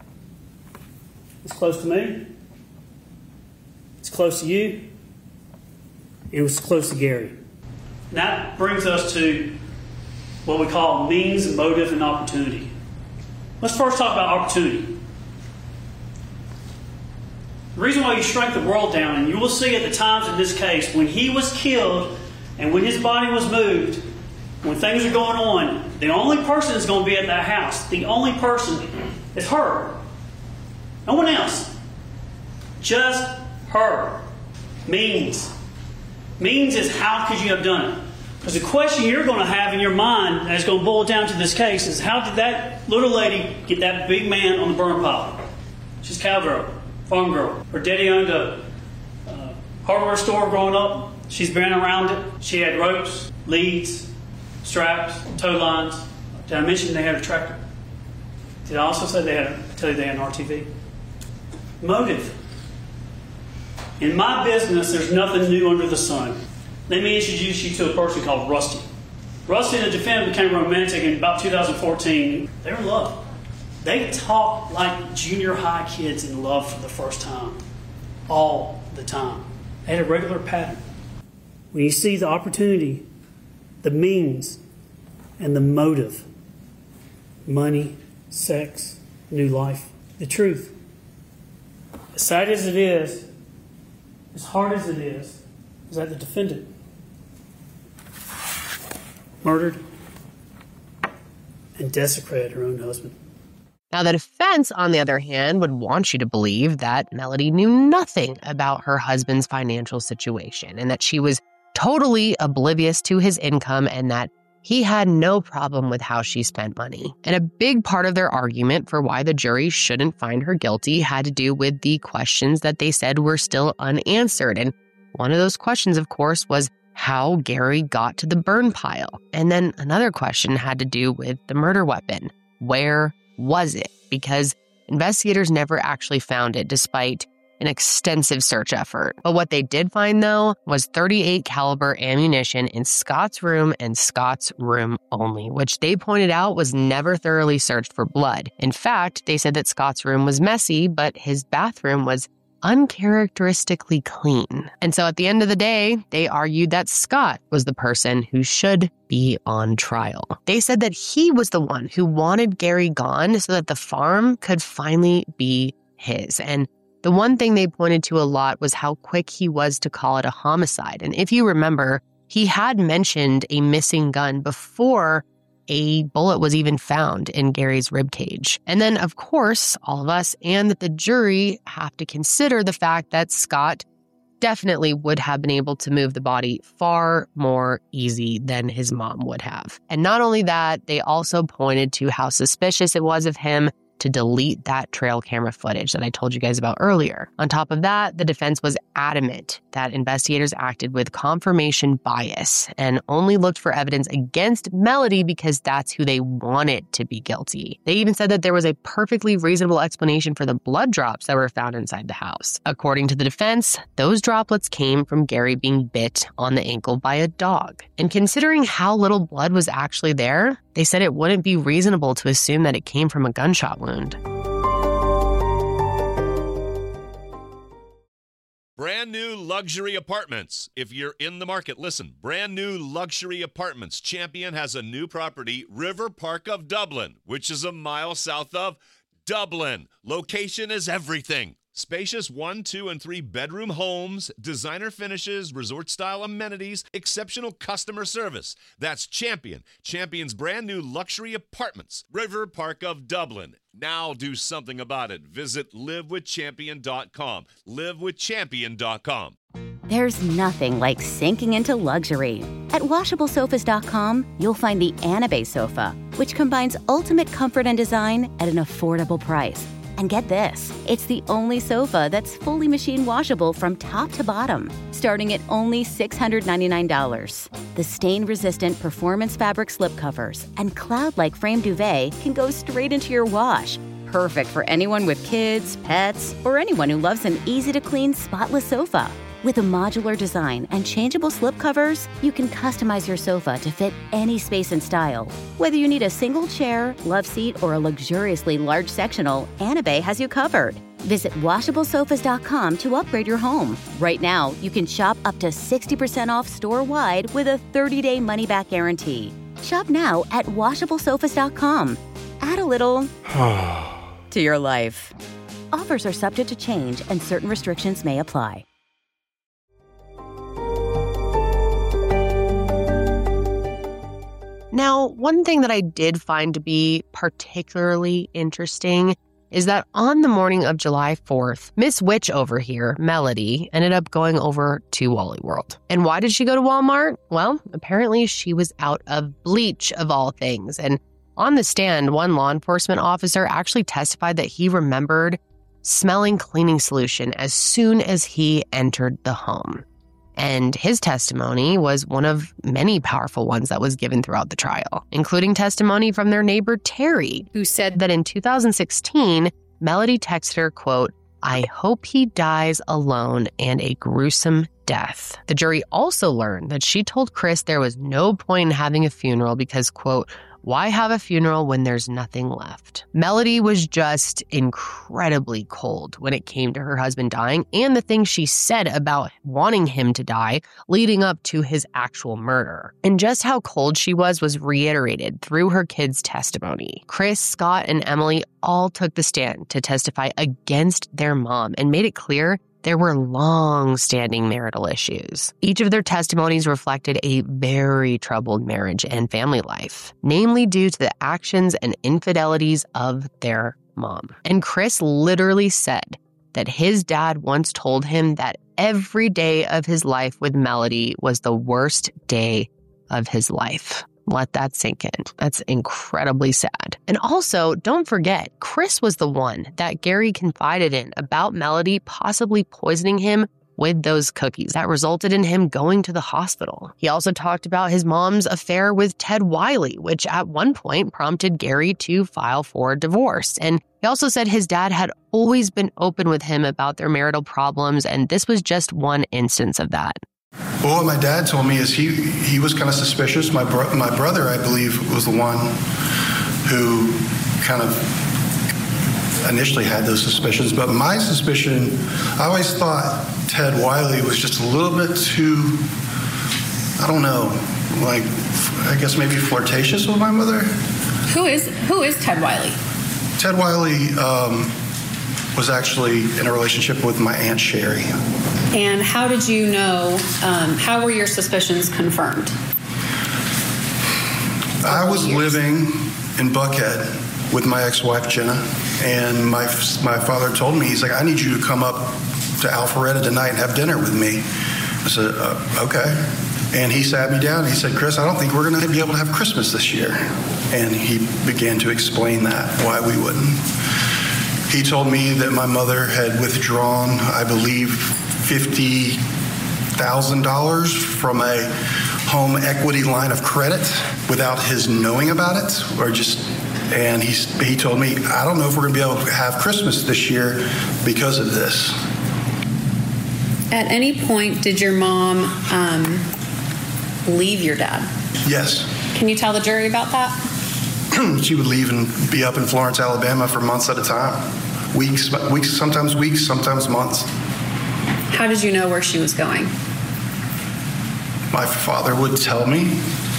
It's close to me. It's close to you. It was close to Gary. And that brings us to what we call means, motive, and opportunity. Let's first talk about opportunity. The reason why you shrank the world down, and you will see at the times in this case, when he was killed and when his body was moved, when things are going on, the only person that's going to be at that house, the only person is her. No one else. Just her. Means. Means is how could you have done it? Because the question you're going to have in your mind that's going to boil down to this case is, how did that little lady get that big man on the burn pile? She's a cowgirl, farm girl. Her daddy owned a hardware store growing up. She's been around it. She had ropes, leads, straps, tow lines. Did I mention they had a tractor? Did I also say they had an RTV? Motive. In my business, there's nothing new under the sun. Let me introduce you to a person called Rusty. Rusty and the defendant became romantic in about 2014. They were in love. They talked like junior high kids in love for the first time. All the time. They had a regular pattern. When you see the opportunity, the means, and the motive, money sex, new life, the truth. As sad as it is, as hard as it is that the defendant murdered and desecrated her own husband. Now, the defense, on the other hand, would want you to believe that Melody knew nothing about her husband's financial situation and that she was totally oblivious to his income and that he had no problem with how she spent money. And a big part of their argument for why the jury shouldn't find her guilty had to do with the questions that they said were still unanswered. And one of those questions, of course, was how Gary got to the burn pile. And then another question had to do with the murder weapon. Where was it? Because investigators never actually found it, despite an extensive search effort. But what they did find, though, was .38 caliber ammunition in Scott's room and Scott's room only, which they pointed out was never thoroughly searched for blood. In fact, they said that Scott's room was messy, but his bathroom was uncharacteristically clean. And so at the end of the day, they argued that Scott was the person who should be on trial. They said that he was the one who wanted Gary gone so that the farm could finally be his. And the one thing they pointed to a lot was how quick he was to call it a homicide. And if you remember, he had mentioned a missing gun before a bullet was even found in Gary's ribcage. And then, of course, all of us and the jury have to consider the fact that Scott definitely would have been able to move the body far more easy than his mom would have. And not only that, they also pointed to how suspicious it was of him to delete that trail camera footage that I told you guys about earlier. On top of that, the defense was adamant that investigators acted with confirmation bias and only looked for evidence against Melody because that's who they wanted to be guilty. They even said that there was a perfectly reasonable explanation for the blood drops that were found inside the house. According to the defense, those droplets came from Gary being bit on the ankle by a dog. And considering how little blood was actually there, they said it wouldn't be reasonable to assume that it came from a gunshot wound. Brand new luxury apartments. If you're in the market, listen. Brand new luxury apartments. Champion has a new property, River Park of Dublin, which is a mile south of Dublin. Location is everything. Spacious 1, 2, and 3 bedroom homes, designer finishes, resort-style amenities, exceptional customer service. That's Champion. Champion's brand new luxury apartments, River Park of Dublin. Now do something about it. Visit livewithchampion.com. livewithchampion.com. There's nothing like sinking into luxury. At WashableSofas.com, you'll find the Anabay sofa, which combines ultimate comfort and design at an affordable price. And get this, it's the only sofa that's fully machine washable from top to bottom, starting at only $699. The stain-resistant performance fabric slipcovers and cloud-like frame duvet can go straight into your wash. Perfect for anyone with kids, pets, or anyone who loves an easy-to-clean, spotless sofa. With a modular design and changeable slipcovers, you can customize your sofa to fit any space and style. Whether you need a single chair, love seat, or a luxuriously large sectional, Anabay has you covered. Visit WashableSofas.com to upgrade your home. Right now, you can shop up to 60% off store-wide with a 30-day money-back guarantee. Shop now at WashableSofas.com. Add a little to your life. Offers are subject to change and certain restrictions may apply. Now, one thing that I did find to be particularly interesting is that on the morning of July 4th, Miss Witch over here, Melody, ended up going over to Wally World. And why did she go to Walmart? Well, apparently she was out of bleach, of all things. And on the stand, one law enforcement officer actually testified that he remembered smelling cleaning solution as soon as he entered the home. And his testimony was one of many powerful ones that was given throughout the trial, including testimony from their neighbor, Terry, who said that in 2016, Melody texted her, quote, "I hope he dies alone and a gruesome death." The jury also learned that she told Chris there was no point in having a funeral because, quote, Why have a funeral when there's nothing left? Melody was just incredibly cold when it came to her husband dying and the things she said about wanting him to die leading up to his actual murder. And just how cold she was reiterated through her kids' testimony. Chris, Scott, and Emily all took the stand to testify against their mom and made it clear there were long-standing marital issues. Each of their testimonies reflected a very troubled marriage and family life, namely due to the actions and infidelities of their mom. And Chris literally said that his dad once told him that every day of his life with Melody was the worst day of his life. Let that sink in. That's incredibly sad. And also, don't forget, Chris was the one that Gary confided in about Melody possibly poisoning him with those cookies. That resulted in him going to the hospital. He also talked about his mom's affair with Ted Wiley, which at one point prompted Gary to file for divorce. And he also said his dad had always been open with him about their marital problems, and this was just one instance of that. Well, what my dad told me is he was kind of suspicious. My brother, I believe, was the one who kind of initially had those suspicions. But my suspicion, I always thought Ted Wiley was just a little bit too, I don't know, like, I guess maybe flirtatious with my mother. Who is Ted Wiley? Ted Wiley was actually in a relationship with my Aunt Sherry. And how did you know, how were your suspicions confirmed? I was living in Buckhead with my ex-wife, Jenna, and my father told me, he's like, I need you to come up to Alpharetta tonight and have dinner with me. I said, okay. And he sat me down and he said, Chris, I don't think we're going to be able to have Christmas this year. And he began to explain that, why we wouldn't. He told me that my mother had withdrawn, I believe, $50,000 from a home equity line of credit without his knowing about it, and he told me, I don't know if we're going to be able to have Christmas this year because of this. At any point, did your mom leave your dad? Yes. Can you tell the jury about that? She would leave and be up in Florence, Alabama for months at a time. Weeks, sometimes months. How did you know where she was going? My father would tell me.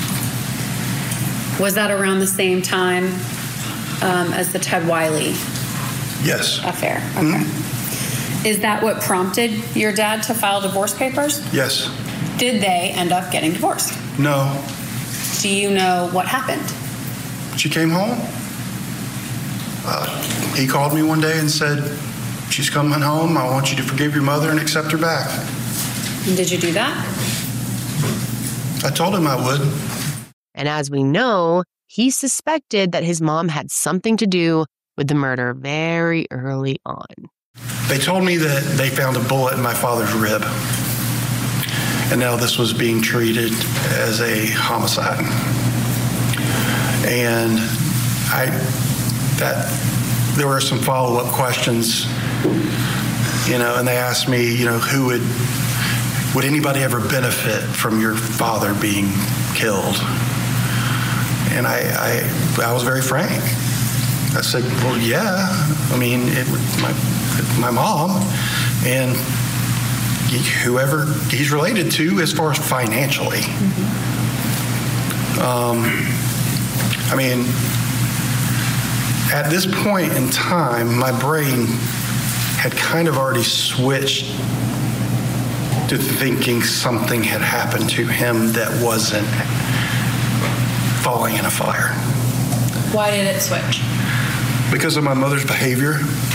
Was that around the same time as the Ted Wiley Yes. affair? Okay. Mm-hmm. Is that what prompted your dad to file divorce papers? Yes. Did they end up getting divorced? No. Do you know what happened? She came home. He called me one day and said, she's coming home. I want you to forgive your mother and accept her back. And did you do that? I told him I would. And as we know, he suspected that his mom had something to do with the murder very early on. They told me that they found a bullet in my father's rib. And now this was being treated as a homicide. And there were some follow-up questions, and they asked me, who would anybody ever benefit from your father being killed? And I was very frank. I said, well, yeah. I mean, my mom and whoever he's related to as far as financially. I mean, at this point in time, my brain had kind of already switched to thinking something had happened to him that wasn't falling in a fire. Why did it switch? Because of my mother's behavior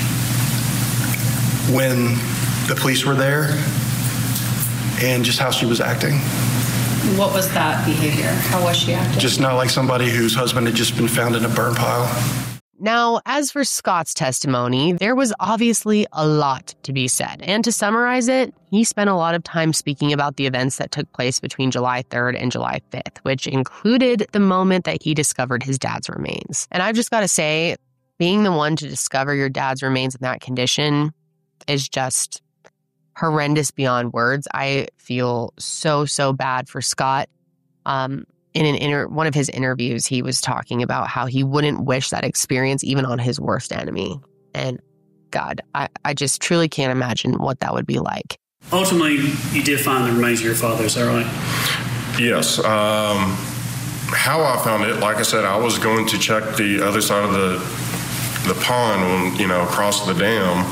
when the police were there and just how she was acting. What was that behavior? How was she acting? Just not like somebody whose husband had just been found in a burn pile. Now, as for Scott's testimony, there was obviously a lot to be said. And to summarize it, he spent a lot of time speaking about the events that took place between July 3rd and July 5th, which included the moment that he discovered his dad's remains. And I've just got to say, being the one to discover your dad's remains in that condition is just horrendous beyond words. I feel so bad for Scott. in one of his interviews, he was talking about how he wouldn't wish that experience even on his worst enemy. And God, I just truly can't imagine what that would be like. Ultimately, you did find the remains of your father, is that right? Yes. How I found it, like I said, I was going to check the other side of the pond, across the dam.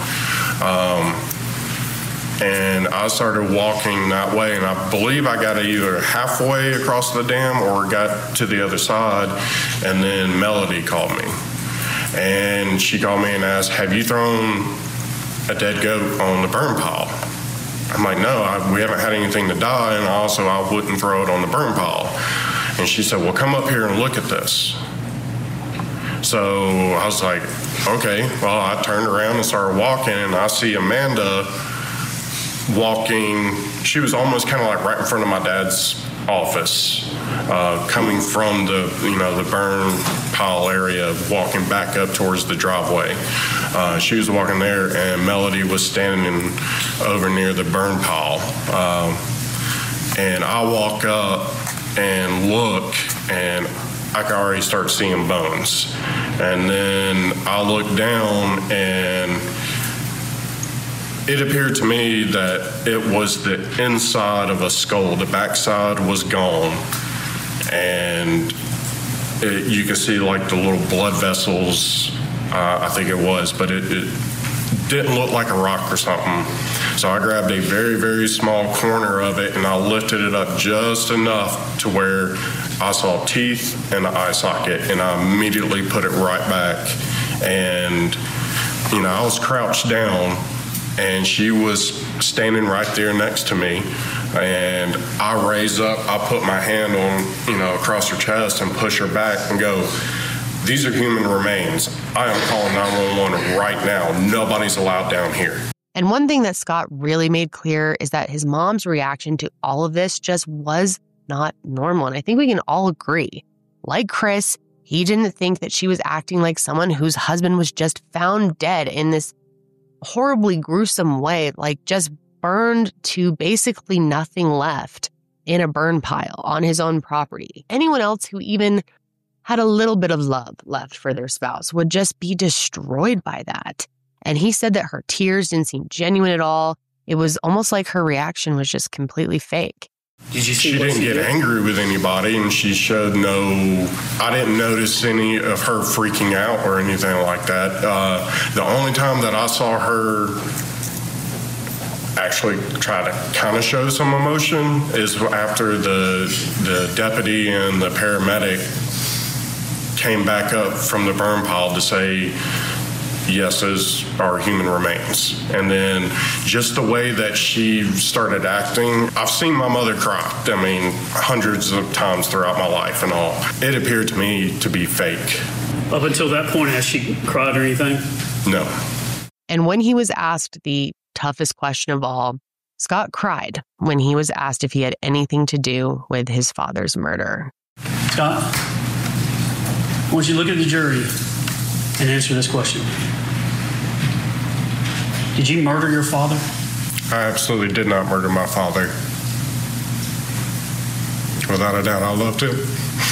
And I started walking that way, and I believe I got either halfway across the dam or got to the other side, and then Melody called me. And she called me and asked, have you thrown a dead goat on the burn pile? I'm like, no, we haven't had anything to die, and also I wouldn't throw it on the burn pile. And she said, well, come up here and look at this. So I was like, okay. Well, I turned around and started walking, and I see Amanda walking. She was almost kind of like right in front of my dad's office, coming from the burn pile area, walking back up towards the driveway. She was walking there, and Melody was standing over near the burn pile. And I walk up and look, and I can already start seeing bones. And then I look down, and it appeared to me that it was the inside of a skull. The backside was gone, and you could see like the little blood vessels, I think it was, but it didn't look like a rock or something. So I grabbed a very, very small corner of it, and I lifted it up just enough to where I saw teeth and the eye socket, and I immediately put it right back. And, I was crouched down, and she was standing right there next to me. And I raise up, I put my hand on, across her chest and push her back and go, these are human remains. I am calling 911 right now. Nobody's allowed down here. And one thing that Scott really made clear is that his mom's reaction to all of this just was not normal. And I think we can all agree. Like Chris, he didn't think that she was acting like someone whose husband was just found dead in this horribly gruesome way, like just burned to basically nothing left in a burn pile on his own property. Anyone else who even had a little bit of love left for their spouse would just be destroyed by that. And he said that her tears didn't seem genuine at all. It was almost like her reaction was just completely fake. Did you see she didn't get angry with anybody, and she showed I didn't notice any of her freaking out or anything like that. The only time that I saw her actually try to kind of show some emotion is after the deputy and the paramedic came back up from the burn pile to say, yes, those are human remains. And then just the way that she started acting, I've seen my mother cry, hundreds of times throughout my life and all. It appeared to me to be fake. Up until that point, has she cried or anything? No. And when he was asked the toughest question of all, Scott cried when he was asked if he had anything to do with his father's murder. Scott, I want you to look at the jury and answer this question. Did you murder your father? I absolutely did not murder my father. Without a doubt, I loved him.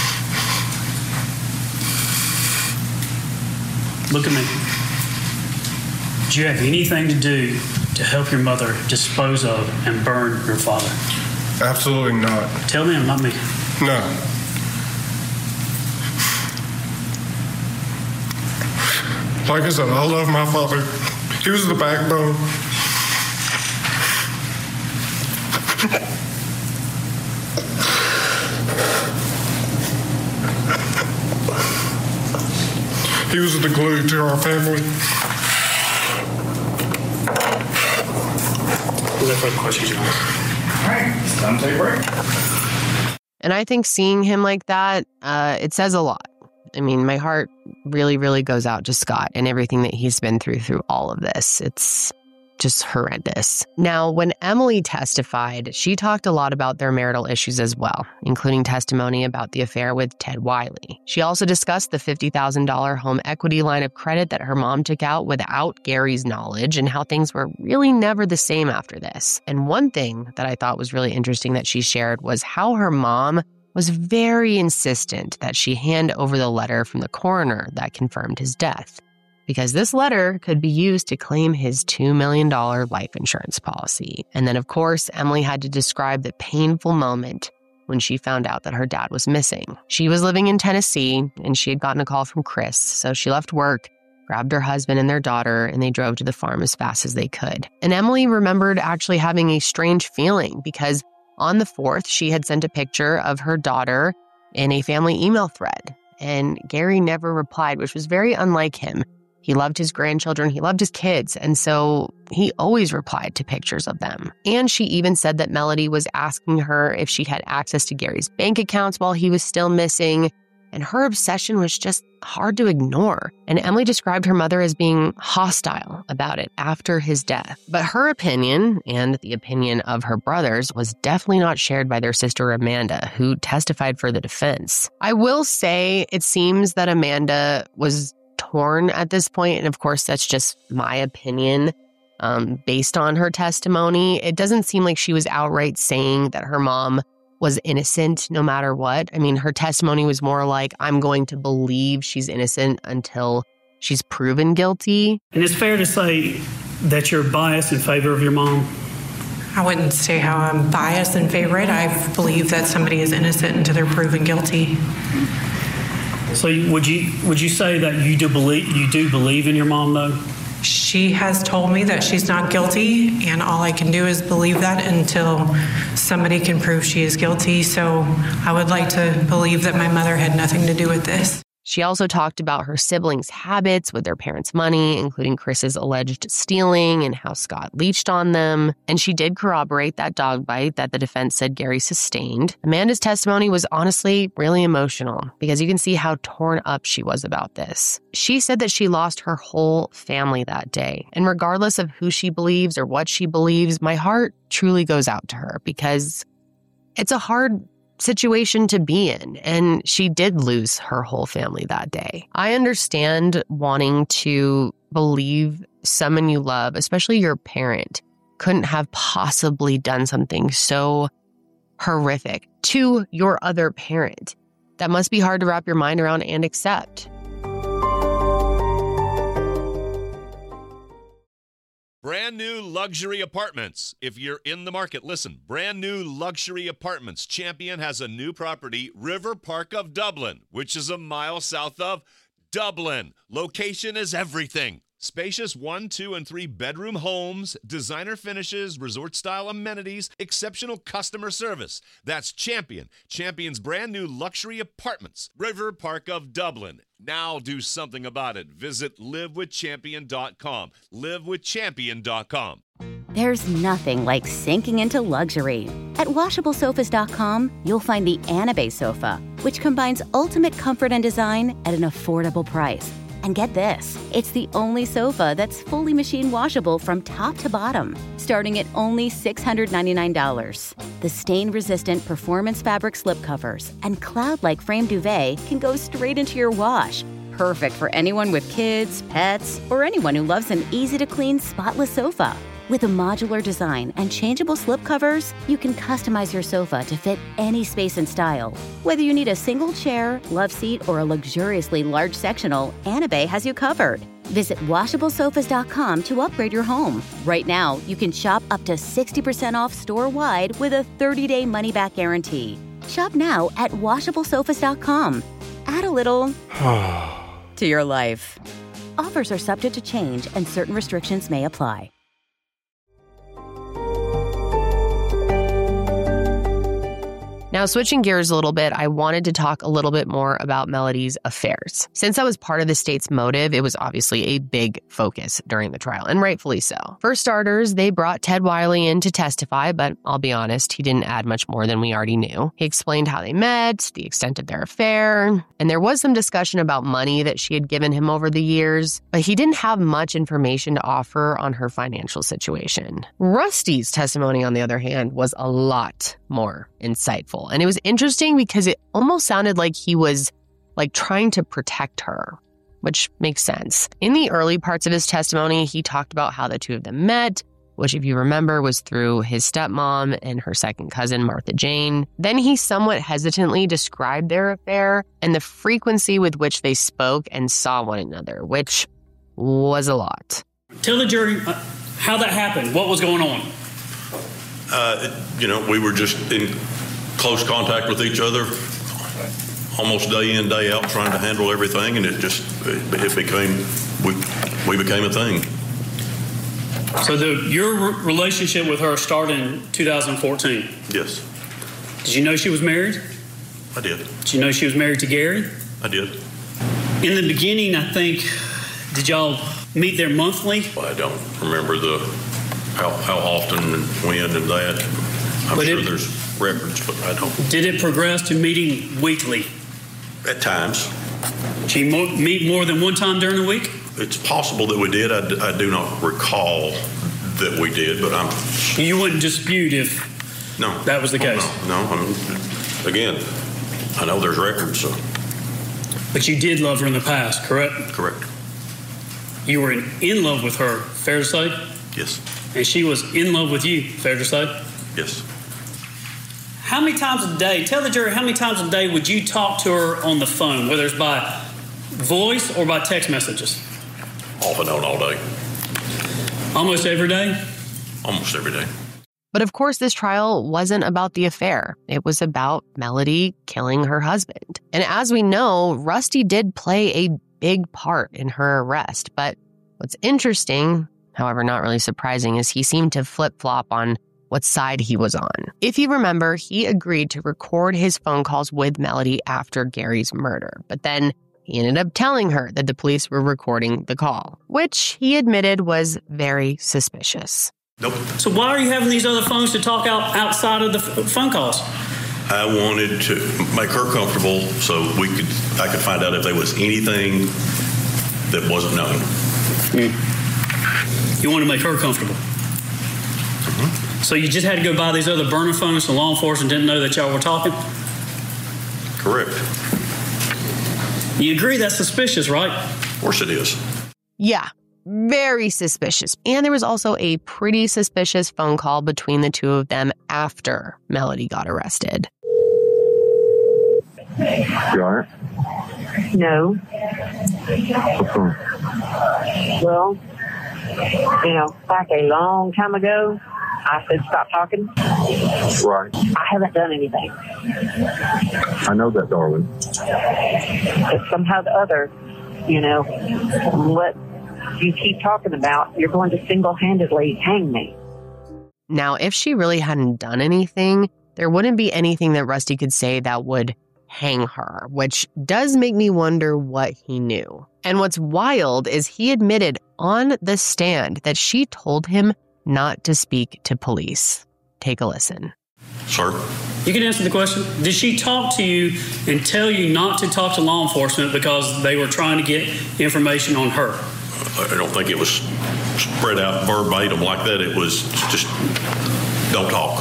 Look at me. Did you have anything to do to help your mother dispose of and burn your father? Absolutely not. Tell them, not me. No. Like I said, I love my father. He was the backbone. He was the glue to our family. No further questions, John. All right, it's time to take a break. And I think seeing him like that, it says a lot. I mean, my heart really, really goes out to Scott and everything that he's been through all of this. It's just horrendous. Now, when Emily testified, she talked a lot about their marital issues as well, including testimony about the affair with Ted Wiley. She also discussed the $50,000 home equity line of credit that her mom took out without Gary's knowledge and how things were really never the same after this. And one thing that I thought was really interesting that she shared was how her mom was very insistent that she hand over the letter from the coroner that confirmed his death, because this letter could be used to claim his $2 million life insurance policy. And then, of course, Emily had to describe the painful moment when she found out that her dad was missing. She was living in Tennessee, and she had gotten a call from Chris, so she left work, grabbed her husband and their daughter, and they drove to the farm as fast as they could. And Emily remembered actually having a strange feeling because on the 4th, she had sent a picture of her daughter in a family email thread, and Gary never replied, which was very unlike him. He loved his grandchildren, he loved his kids, and so he always replied to pictures of them. And she even said that Melody was asking her if she had access to Gary's bank accounts while he was still missing, and her obsession was just hard to ignore. And Emily described her mother as being hostile about it after his death. But her opinion, and the opinion of her brothers, was definitely not shared by their sister Amanda, who testified for the defense. I will say it seems that Amanda was torn at this point, and of course that's just my opinion based on her testimony. It doesn't seem like she was outright saying that her mom was innocent no matter what. I mean, her testimony was more like, I'm going to believe she's innocent until she's proven guilty. And it's fair to say that you're biased in favor of your mom? I wouldn't say how I'm biased in favor of it. I believe that somebody is innocent until they're proven guilty. So would you say that you do believe in your mom, though? She has told me that she's not guilty, and all I can do is believe that until somebody can prove she is guilty. So I would like to believe that my mother had nothing to do with this. She also talked about her siblings' habits with their parents' money, including Chris's alleged stealing and how Scott leached on them. And she did corroborate that dog bite that the defense said Gary sustained. Amanda's testimony was honestly really emotional because you can see how torn up she was about this. She said that she lost her whole family that day. And regardless of who she believes or what she believes, my heart truly goes out to her because it's a hard situation to be in, and she did lose her whole family that day. I understand wanting to believe someone you love, especially your parent, couldn't have possibly done something so horrific to your other parent. That must be hard to wrap your mind around and accept. Brand new luxury apartments. If you're in the market, listen. Brand new luxury apartments. Champion has a new property, River Park of Dublin, which is a mile south of Dublin. Location is everything. Spacious 1, 2, and 3 bedroom homes, designer finishes, resort-style amenities, exceptional customer service. That's Champion. Champion's brand new luxury apartments, River Park of Dublin. Now do something about it. Visit livewithchampion.com. Livewithchampion.com. There's nothing like sinking into luxury. At WashableSofas.com, you'll find the Anabay sofa, which combines ultimate comfort and design at an affordable price. And get this, it's the only sofa that's fully machine washable from top to bottom, starting at only $699. The stain-resistant performance fabric slipcovers and cloud-like frame duvet can go straight into your wash. Perfect for anyone with kids, pets, or anyone who loves an easy-to-clean, spotless sofa. With a modular design and changeable slipcovers, you can customize your sofa to fit any space and style. Whether you need a single chair, love seat, or a luxuriously large sectional, Anabay has you covered. Visit WashableSofas.com to upgrade your home. Right now, you can shop up to 60% off store-wide with a 30-day money-back guarantee. Shop now at WashableSofas.com. Add a little to your life. Offers are subject to change and certain restrictions may apply. Now, switching gears a little bit, I wanted to talk a little bit more about Melody's affairs. Since that was part of the state's motive, it was obviously a big focus during the trial, and rightfully so. For starters, they brought Ted Wiley in to testify, but I'll be honest, he didn't add much more than we already knew. He explained how they met, the extent of their affair, and there was some discussion about money that she had given him over the years, but he didn't have much information to offer on her financial situation. Rusty's testimony, on the other hand, was a lot more insightful. And it was interesting because it almost sounded like he was trying to protect her, which makes sense. In the early parts of his testimony, he talked about how the two of them met, which if you remember was through his stepmom and her second cousin, Martha Jane. Then he somewhat hesitantly described their affair and the frequency with which they spoke and saw one another, which was a lot. Tell the jury how that happened. What was going on? We were just in close contact with each other almost day in, day out, trying to handle everything, and we became a thing. So your relationship with her started in 2014? Yes. Did you know she was married? I did. Did you know she was married to Gary? I did. In the beginning, I think, did y'all meet there monthly? I don't remember how often and when and that. I'm sure there's records, but I don't. Did it progress to meeting weekly? At times. Did you meet more than one time during the week? It's possible that we did. I do not recall that we did, but You wouldn't dispute if that was the case? No. Again, I know there's records, so. But you did love her in the past, correct? Correct. You were in love with her, fair to say? Yes. And she was in love with you, fair to say? Yes. How many times a day, tell the jury, how many times a day would you talk to her on the phone, whether it's by voice or by text messages? Off and on all day. Almost every day? Almost every day. But of course, this trial wasn't about the affair. It was about Melody killing her husband. And as we know, Rusty did play a big part in her arrest. But what's interesting, however not really surprising, is he seemed to flip-flop on what side he was on. If you remember, he agreed to record his phone calls with Melody after Gary's murder. But then he ended up telling her that the police were recording the call, which he admitted was very suspicious. Nope. So why are you having these other phones to talk outside of the phone calls? I wanted to make her comfortable so I could find out if there was anything that wasn't known. You want to make her comfortable? Mm-hmm. So you just had to go buy these other burner phones so law enforcement didn't know that y'all were talking? Correct. You agree that's suspicious, right? Of course it is. Yeah, very suspicious. And there was also a pretty suspicious phone call between the two of them after Melody got arrested. You all right? No. What's wrong? Well, back a long time ago, I said stop talking. Right. I haven't done anything. I know that, darling. But somehow the other, what you keep talking about, you're going to single-handedly hang me. Now, if she really hadn't done anything, there wouldn't be anything that Rusty could say that would hang her, which does make me wonder what he knew. And what's wild is he admitted on the stand that she told him not to speak to police. Take a listen. Sir? You can answer the question. Did she talk to you and tell you not to talk to law enforcement because they were trying to get information on her? I don't think it was spread out verbatim like that. It was just, don't talk.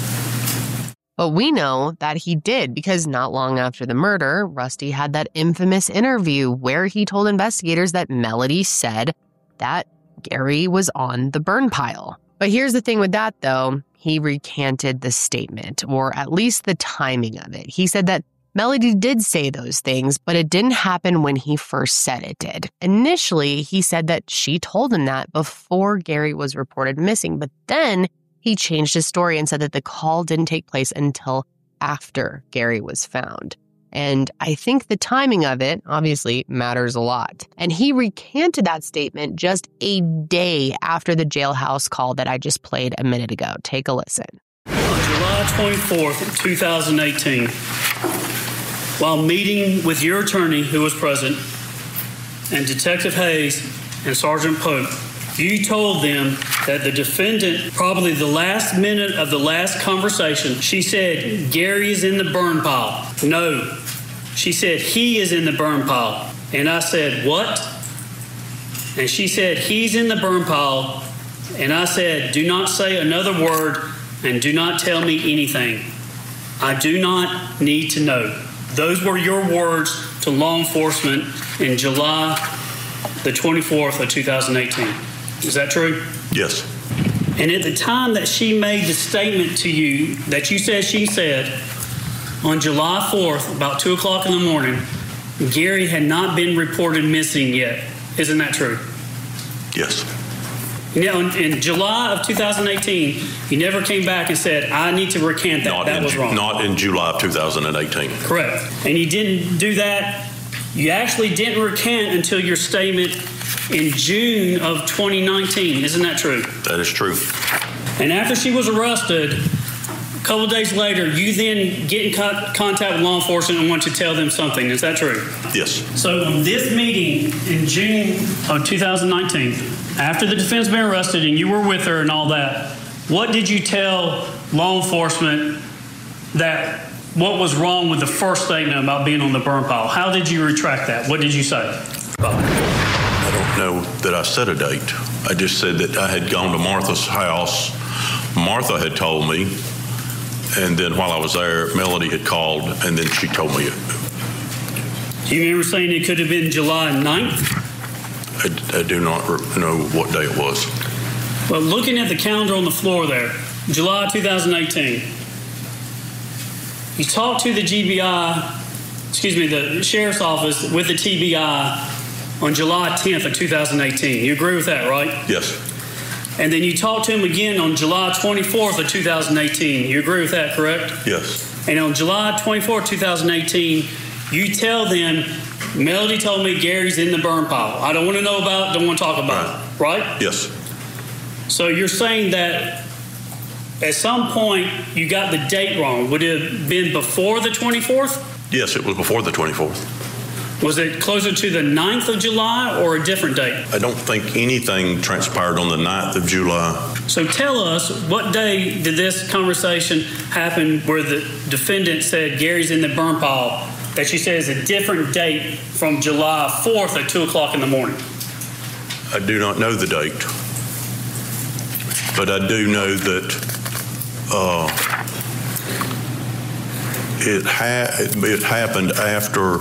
But we know that he did because not long after the murder, Rusty had that infamous interview where he told investigators that Melody said that Gary was on the burn pile. But here's the thing with that, though. He recanted the statement, or at least the timing of it. He said that Melody did say those things, but it didn't happen when he first said it did. Initially, he said that she told him that before Gary was reported missing, but then he changed his story and said that the call didn't take place until after Gary was found. And I think the timing of it obviously matters a lot. And he recanted that statement just a day after the jailhouse call that I just played a minute ago. Take a listen. On July 24th, 2018, while meeting with your attorney who was present and Detective Hayes and Sergeant Pope, you told them that the defendant, probably the last minute of the last conversation, she said, Gary is in the burn pile. No, she said, he is in the burn pile. And I said, what? And she said, he's in the burn pile. And I said, do not say another word and do not tell me anything. I do not need to know. Those were your words to law enforcement in July the 24th of 2018. Is that true? Yes. And at the time that she made the statement to you that you said she said on July 4th, about 2 o'clock in the morning, Gary had not been reported missing yet. Isn't that true? Yes. Now, in July of 2018, you never came back and said, I need to recant that. That was wrong. Not in July of 2018. Correct. And you didn't do that. You actually didn't recant until your statement in June of 2019. Isn't that true? That is true. And after she was arrested, a couple of days later, you then get in contact with law enforcement and want to tell them something. Is that true? Yes. So this meeting in June of 2019, after the defendant's been arrested and you were with her and all that, what did you tell law enforcement that what was wrong with the first statement about being on the burn pile? How did you retract that? What did you say? I don't know that I set a date. I just said that I had gone to Martha's house. Martha had told me, and then while I was there, Melody had called, and then she told me. Do you remember saying it could have been July 9th? I do not know what day it was. Well, looking at the calendar on the floor there, July 2018, you talked to the the sheriff's office with the TBI on July 10th of 2018. You agree with that, right? Yes. And then you talked to him again on July 24th of 2018. You agree with that, correct? Yes. And on July 24th, 2018, you tell them, Melody told me Gary's in the burn pile. I don't want to know about it, don't want to talk about it, right? Yes. So you're saying that at some point you got the date wrong. Would it have been before the 24th? Yes, it was before the 24th. Was it closer to the 9th of July or a different date? I don't think anything transpired on the 9th of July. So tell us, what day did this conversation happen where the defendant said Gary's in the burn pile that you said is a different date from July 4th at 2 o'clock in the morning? I do not know the date, but I do know that it happened after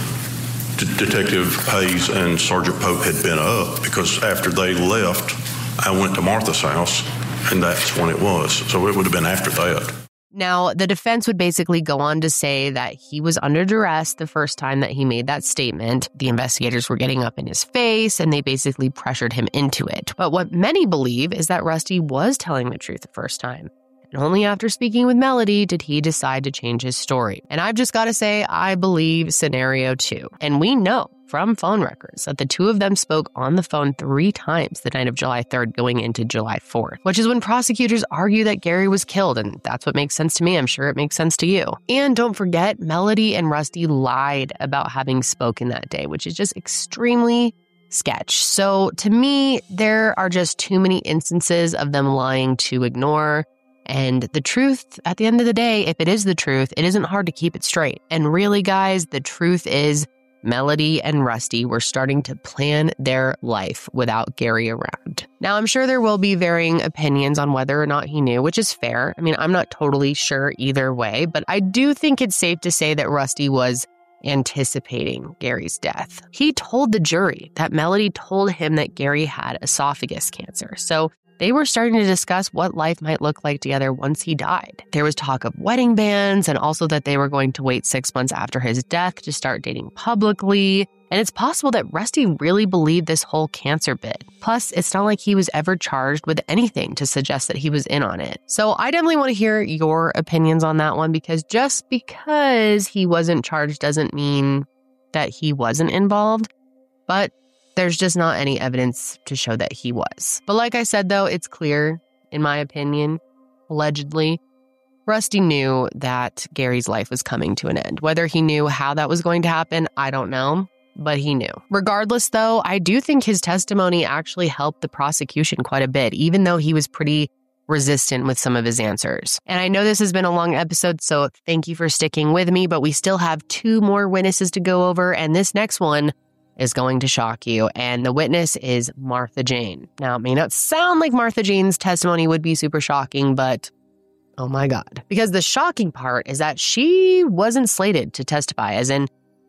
Detective Hayes and Sergeant Pope had been up, because after they left, I went to Martha's house, and that's when it was. So it would have been after that. Now, the defense would basically go on to say that he was under duress the first time that he made that statement. The investigators were getting up in his face, and they basically pressured him into it. But what many believe is that Rusty was telling the truth the first time. And only after speaking with Melody did he decide to change his story. And I've just got to say, I believe scenario 2. And we know from phone records that the two of them spoke on the phone 3 times the night of July 3rd going into July 4th, which is when prosecutors argue that Gary was killed. And that's what makes sense to me. I'm sure it makes sense to you. And don't forget, Melody and Rusty lied about having spoken that day, which is just extremely sketch. So to me, there are just too many instances of them lying to ignore. And the truth, at the end of the day, if it is the truth, it isn't hard to keep it straight. And really, guys, the truth is Melody and Rusty were starting to plan their life without Gary around. Now, I'm sure there will be varying opinions on whether or not he knew, which is fair. I mean, I'm not totally sure either way, but I do think it's safe to say that Rusty was anticipating Gary's death. He told the jury that Melody told him that Gary had esophagus cancer. So they were starting to discuss what life might look like together once he died. There was talk of wedding bands and also that they were going to wait 6 months after his death to start dating publicly. And it's possible that Rusty really believed this whole cancer bit. Plus, it's not like he was ever charged with anything to suggest that he was in on it. So I definitely want to hear your opinions on that one, because just because he wasn't charged doesn't mean that he wasn't involved. But there's just not any evidence to show that he was. But like I said, though, it's clear, in my opinion, allegedly, Rusty knew that Gary's life was coming to an end. Whether he knew how that was going to happen, I don't know, but he knew. Regardless, though, I do think his testimony actually helped the prosecution quite a bit, even though he was pretty resistant with some of his answers. And I know this has been a long episode, so thank you for sticking with me, but we still have 2 more witnesses to go over, and this next one is going to shock you, and the witness is Martha Jane. Now, it may not sound like Martha Jane's testimony would be super shocking, but oh my God. Because the shocking part is that she wasn't slated to testify, as in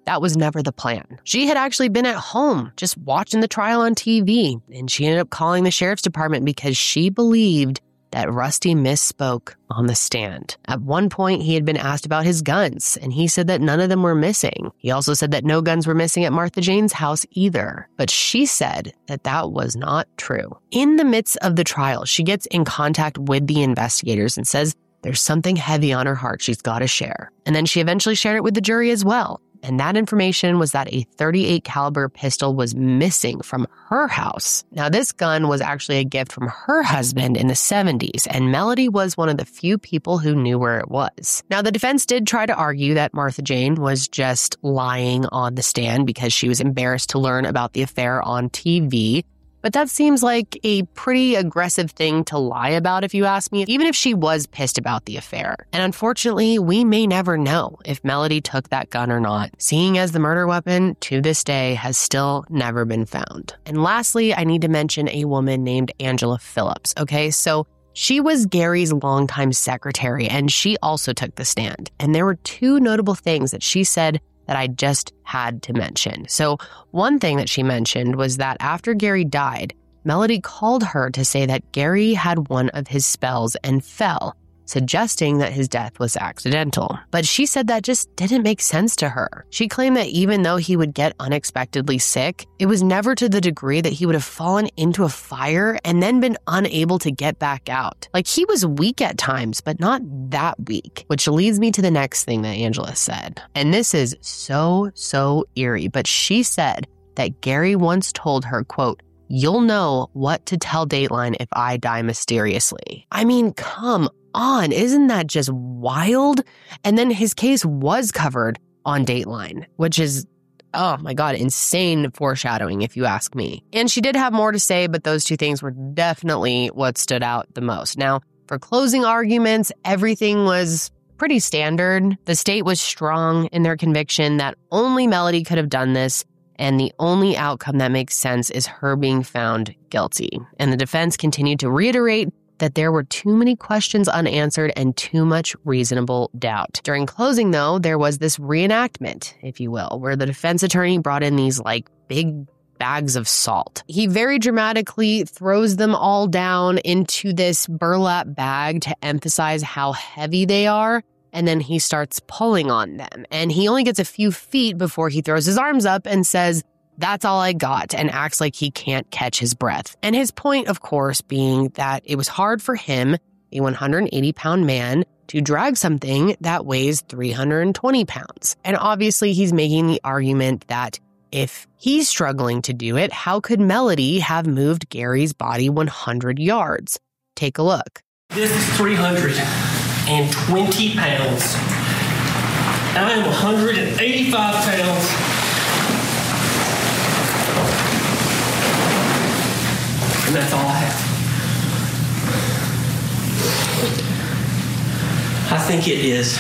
that was never the plan. She had actually been at home just watching the trial on TV, and she ended up calling the sheriff's department because she believed that Rusty misspoke on the stand. At one point, he had been asked about his guns, and he said that none of them were missing. He also said that no guns were missing at Martha Jane's house either. But she said that that was not true. In the midst of the trial, she gets in contact with the investigators and says there's something heavy on her heart she's got to share. And then she eventually shared it with the jury as well. And that information was that a .38 caliber pistol was missing from her house. Now, this gun was actually a gift from her husband in the 70s, and Melody was one of the few people who knew where it was. Now, the defense did try to argue that Martha Jane was just lying on the stand because she was embarrassed to learn about the affair on TV. But that seems like a pretty aggressive thing to lie about, if you ask me, even if she was pissed about the affair. And unfortunately, we may never know if Melody took that gun or not, seeing as the murder weapon to this day has still never been found. And lastly, I need to mention a woman named Angela Phillips. Okay, so she was Gary's longtime secretary, and she also took the stand. And there were two notable things that she said that I just had to mention. So one thing that she mentioned was that after Gary died, Melody called her to say that Gary had one of his spells and fell, suggesting that his death was accidental. But she said that just didn't make sense to her. She claimed that even though he would get unexpectedly sick, it was never to the degree that he would have fallen into a fire and then been unable to get back out. Like, he was weak at times, but not that weak, which leads me to the next thing that Angela said. And this is so eerie, but she said that Gary once told her, quote, "You'll know what to tell Dateline if I die mysteriously." I mean, come on, isn't that just wild? And then his case was covered on Dateline, which is, oh my God, insane foreshadowing if you ask me. And she did have more to say, but those two things were definitely what stood out the most. Now, for closing arguments, everything was pretty standard. The state was strong in their conviction that only Melody could have done this, and the only outcome that makes sense is her being found guilty. And the defense continued to reiterate that there were too many questions unanswered and too much reasonable doubt. During closing, though, there was this reenactment, if you will, where the defense attorney brought in these big bags of salt. He very dramatically throws them all down into this burlap bag to emphasize how heavy they are. And then he starts pulling on them. And he only gets a few feet before he throws his arms up and says, "That's all I got," and acts like he can't catch his breath. And his point, of course, being that it was hard for him, a 180-pound man, to drag something that weighs 320 pounds. And obviously, he's making the argument that if he's struggling to do it, how could Melody have moved Gary's body 100 yards? Take a look. This is 320 pounds. I am 185 pounds. And that's all I have. I think it is.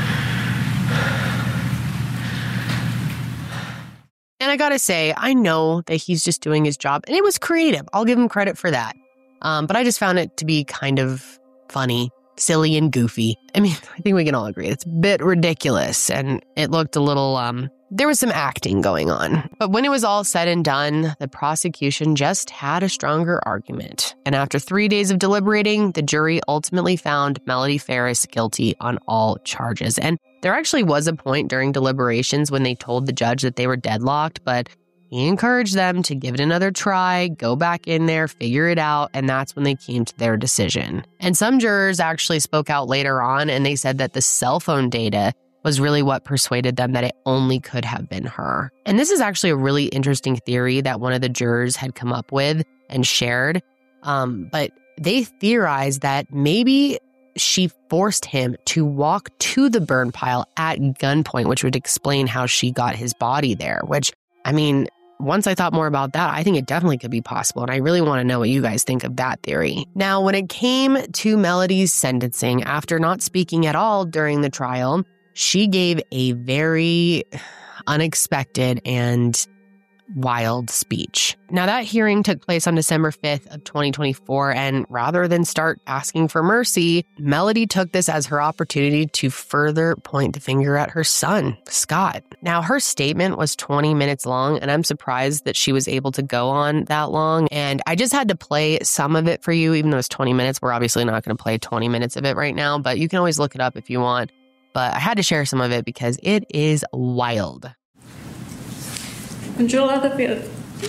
And I gotta say, I know that he's just doing his job, and it was creative. I'll give him credit for that. But I just found it to be kind of funny, silly, and goofy. I mean, I think we can all agree it's a bit ridiculous, and it looked a little, there was some acting going on. But when it was all said and done, the prosecution just had a stronger argument. And after 3 days of deliberating, the jury ultimately found Melody Ferris guilty on all charges. And there actually was a point during deliberations when they told the judge that they were deadlocked, but he encouraged them to give it another try, go back in there, figure it out, and that's when they came to their decision. And some jurors actually spoke out later on, and they said that the cell phone data was really what persuaded them that it only could have been her. And this is actually a really interesting theory that one of the jurors had come up with and shared. But they theorized that maybe she forced him to walk to the burn pile at gunpoint, which would explain how she got his body there, which, I mean, once I thought more about that, I think it definitely could be possible. And I really want to know what you guys think of that theory. Now, when it came to Melody's sentencing, after not speaking at all during the trial, she gave a very unexpected and wild speech. Now, that hearing took place on December 5th of 2024, and rather than start asking for mercy, Melody took this as her opportunity to further point the finger at her son, Scott. Now, her statement was 20 minutes long, and I'm surprised that she was able to go on that long, and I just had to play some of it for you, even though it's 20 minutes. We're obviously not going to play 20 minutes of it right now, but you can always look it up if you want. But I had to share some of it because it is wild. On July the 5th,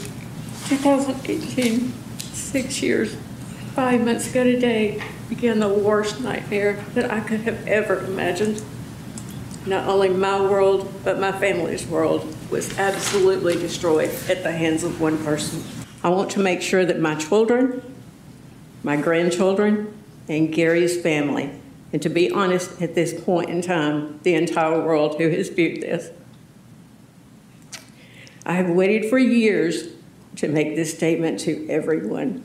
2018, 6 years, 5 months ago today, began the worst nightmare that I could have ever imagined. Not only my world, but my family's world was absolutely destroyed at the hands of one person. I want to make sure that my children, my grandchildren, and Gary's family, and to be honest, at this point in time, the entire world who has viewed this. I have waited for years to make this statement to everyone.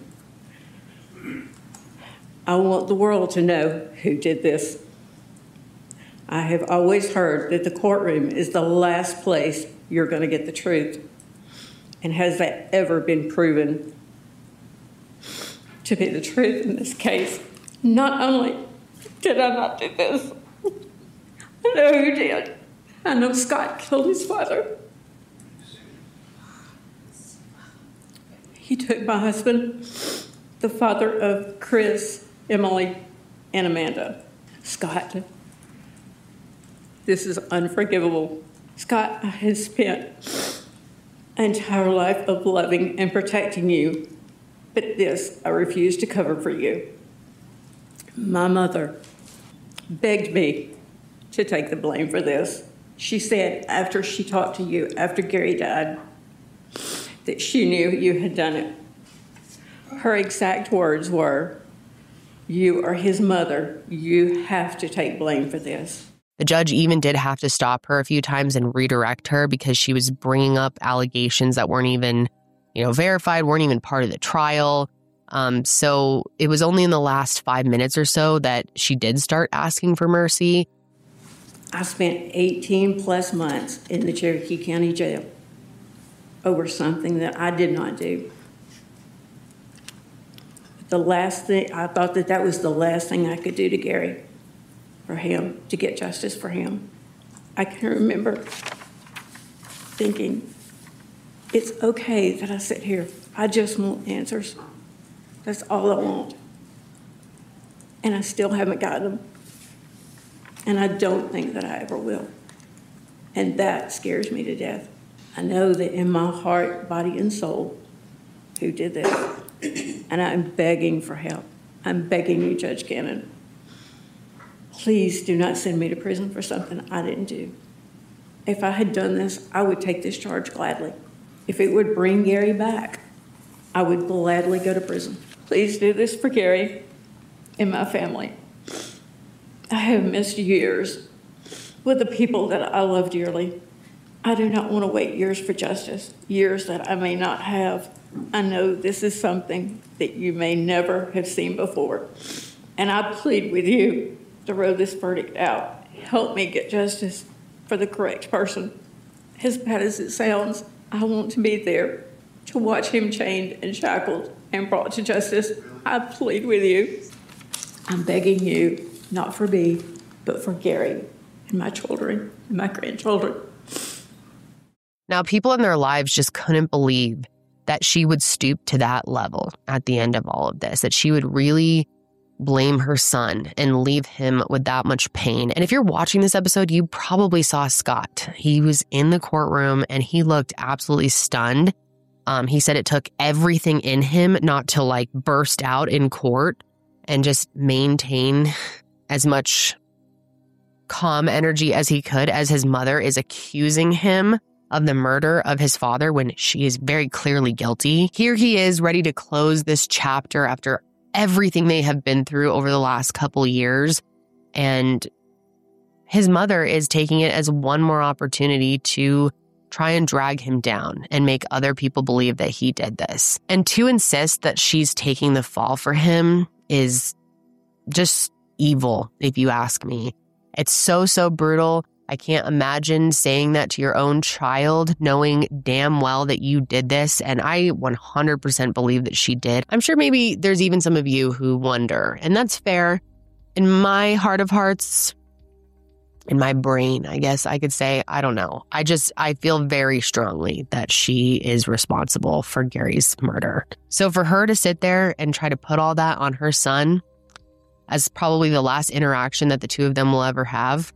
I want the world to know who did this. I have always heard that the courtroom is the last place you're going to get the truth. And has that ever been proven to be the truth in this case? Not only did I not do this, I know who did. I know Scott killed his father. He took my husband, the father of Chris, Emily, and Amanda. Scott, this is unforgivable. Scott, I have spent an entire life of loving and protecting you, but this I refuse to cover for you. My mother begged me to take the blame for this. She said after she talked to you, after Gary died, that she knew you had done it. Her exact words were, "You are his mother. You have to take blame for this." The judge even did have to stop her a few times and redirect her because she was bringing up allegations that weren't even, verified, weren't even part of the trial. So it was only in the last 5 minutes or so that she did start asking for mercy. I spent 18 plus months in the Cherokee County Jail over something that I did not do. The last thing, I thought that was the last thing I could do to Gary, for him, to get justice for him. I can remember thinking, it's okay that I sit here. I just want answers. That's all I want. And I still haven't gotten them. And I don't think that I ever will. And that scares me to death. I know that in my heart, body, and soul, who did this. And I'm begging for help. I'm begging you, Judge Cannon. Please do not send me to prison for something I didn't do. If I had done this, I would take this charge gladly. If it would bring Gary back, I would gladly go to prison. Please do this for Gary and my family. I have missed years with the people that I love dearly. I do not want to wait years for justice, years that I may not have. I know this is something that you may never have seen before. And I plead with you to roll this verdict out. Help me get justice for the correct person. As bad as it sounds, I want to be there to watch him chained and shackled and brought to justice. I plead with you. I'm begging you, not for me, but for Gary and my children and my grandchildren. Now, people in their lives just couldn't believe that she would stoop to that level at the end of all of this, that she would really blame her son and leave him with that much pain. And if you're watching this episode, you probably saw Scott. He was in the courtroom and he looked absolutely stunned. He said it took everything in him not to burst out in court and just maintain as much calm energy as he could as his mother is accusing him of the murder of his father when she is very clearly guilty. Here he is ready to close this chapter after everything they have been through over the last couple years. And his mother is taking it as one more opportunity to try and drag him down and make other people believe that he did this. And to insist that she's taking the fall for him is just evil, if you ask me. It's so brutal. I can't imagine saying that to your own child, knowing damn well that you did this. And I 100% believe that she did. I'm sure maybe there's even some of you who wonder, and that's fair. In my heart of hearts, in my brain, I guess I could say, I don't know. I feel very strongly that she is responsible for Gary's murder. So for her to sit there and try to put all that on her son as probably the last interaction that the two of them will ever have,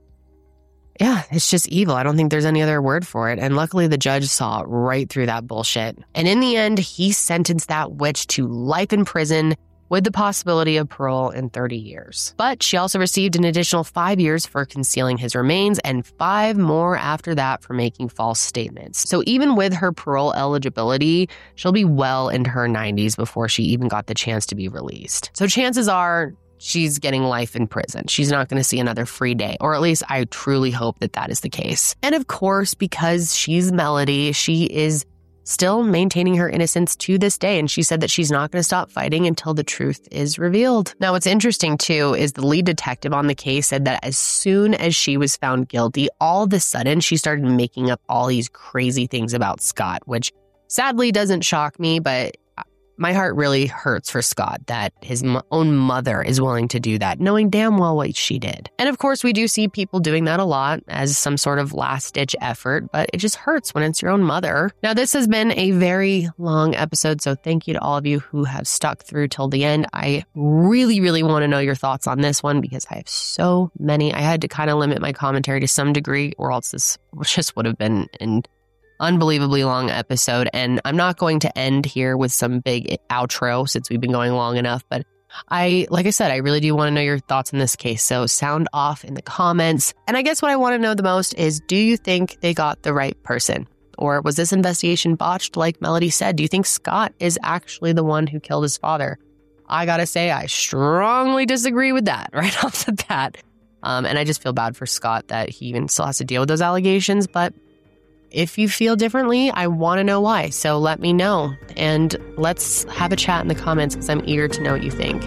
yeah, it's just evil. I don't think there's any other word for it. And luckily the judge saw right through that bullshit. And in the end, he sentenced that witch to life in prison with the possibility of parole in 30 years. But she also received an additional 5 years for concealing his remains and 5 more after that for making false statements. So even with her parole eligibility, she'll be well into her 90s before she even got the chance to be released. So chances are she's getting life in prison. She's not going to see another free day, or at least I truly hope that that is the case. And of course, because she's Melody, she is still maintaining her innocence to this day. And she said that she's not going to stop fighting until the truth is revealed. Now, what's interesting, too, is the lead detective on the case said that as soon as she was found guilty, all of a sudden, she started making up all these crazy things about Scott, which sadly doesn't shock me, but my heart really hurts for Scott that his own mother is willing to do that, knowing damn well what she did. And of course, we do see people doing that a lot as some sort of last-ditch effort, but it just hurts when it's your own mother. Now, this has been a very long episode, so thank you to all of you who have stuck through till the end. I really, really want to know your thoughts on this one because I have so many. I had to kind of limit my commentary to some degree, or else this just would have been an unbelievably long episode. And I'm not going to end here with some big outro since we've been going long enough. But like I said, I really do want to know your thoughts in this case. So sound off in the comments. And I guess what I want to know the most is, do you think they got the right person? Or was this investigation botched like Melody said? Do you think Scott is actually the one who killed his father? I gotta say, I strongly disagree with that right off the bat. And I just feel bad for Scott that he even still has to deal with those allegations. But if you feel differently, I want to know why. So let me know. And let's have a chat in the comments because I'm eager to know what you think.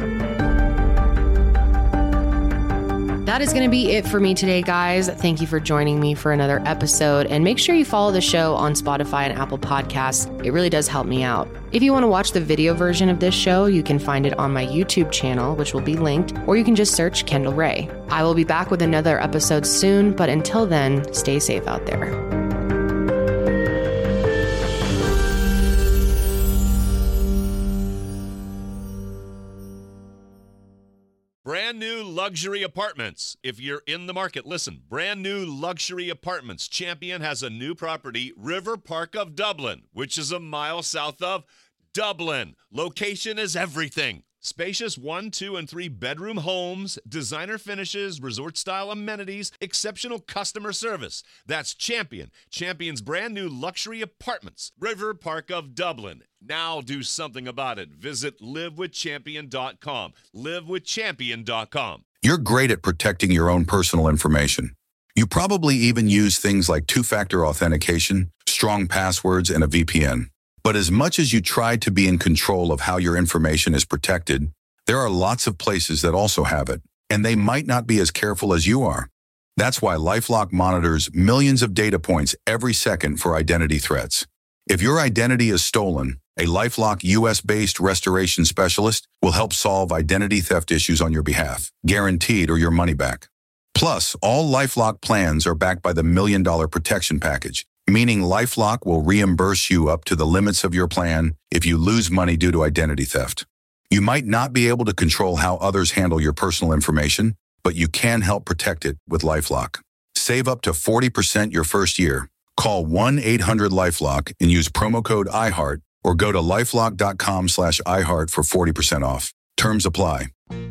That is going to be it for me today, guys. Thank you for joining me for another episode. And make sure you follow the show on Spotify and Apple Podcasts. It really does help me out. If you want to watch the video version of this show, you can find it on my YouTube channel, which will be linked, or you can just search Kendall Ray. I will be back with another episode soon, but until then, stay safe out there. Brand new luxury apartments. If you're in the market, listen. Brand new luxury apartments. Champion has a new property, River Park of Dublin, which is a mile south of Dublin. Location is everything. Spacious 1, 2, and 3 bedroom homes, designer finishes, resort-style amenities, exceptional customer service. That's Champion. Champion's brand new luxury apartments, River Park of Dublin. Now do something about it. Visit livewithchampion.com. Livewithchampion.com. You're great at protecting your own personal information. You probably even use things like two-factor authentication, strong passwords, and a VPN. But as much as you try to be in control of how your information is protected, there are lots of places that also have it, and they might not be as careful as you are. That's why LifeLock monitors millions of data points every second for identity threats. If your identity is stolen, a LifeLock US-based restoration specialist will help solve identity theft issues on your behalf, guaranteed or your money back. Plus, all LifeLock plans are backed by the $1 Million Protection Package, meaning LifeLock will reimburse you up to the limits of your plan if you lose money due to identity theft. You might not be able to control how others handle your personal information, but you can help protect it with LifeLock. Save up to 40% your first year. Call 1-800-LifeLock and use promo code IHEART or go to lifelock.com/iHeart for 40% off. Terms apply.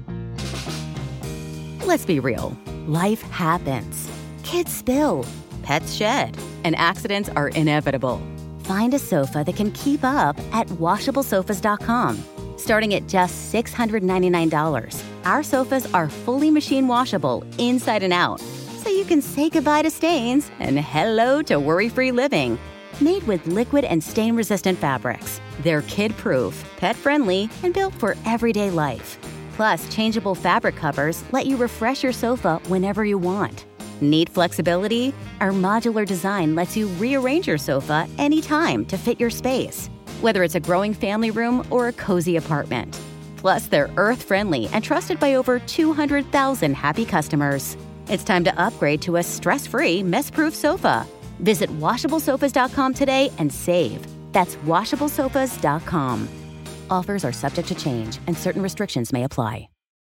Let's be real. Life happens. Kids spill. Pets shed. And accidents are inevitable. Find a sofa that can keep up at washablesofas.com. Starting at just $699, our sofas are fully machine washable inside and out, so you can say goodbye to stains and hello to worry-free living. Made with liquid and stain-resistant fabrics, they're kid-proof, pet-friendly, and built for everyday life. Plus, changeable fabric covers let you refresh your sofa whenever you want. Need flexibility? Our modular design lets you rearrange your sofa anytime to fit your space, whether it's a growing family room or a cozy apartment. Plus, they're earth-friendly and trusted by over 200,000 happy customers. It's time to upgrade to a stress-free, mess-proof sofa. Visit WashableSofas.com today and save. That's WashableSofas.com. Offers are subject to change and certain restrictions may apply.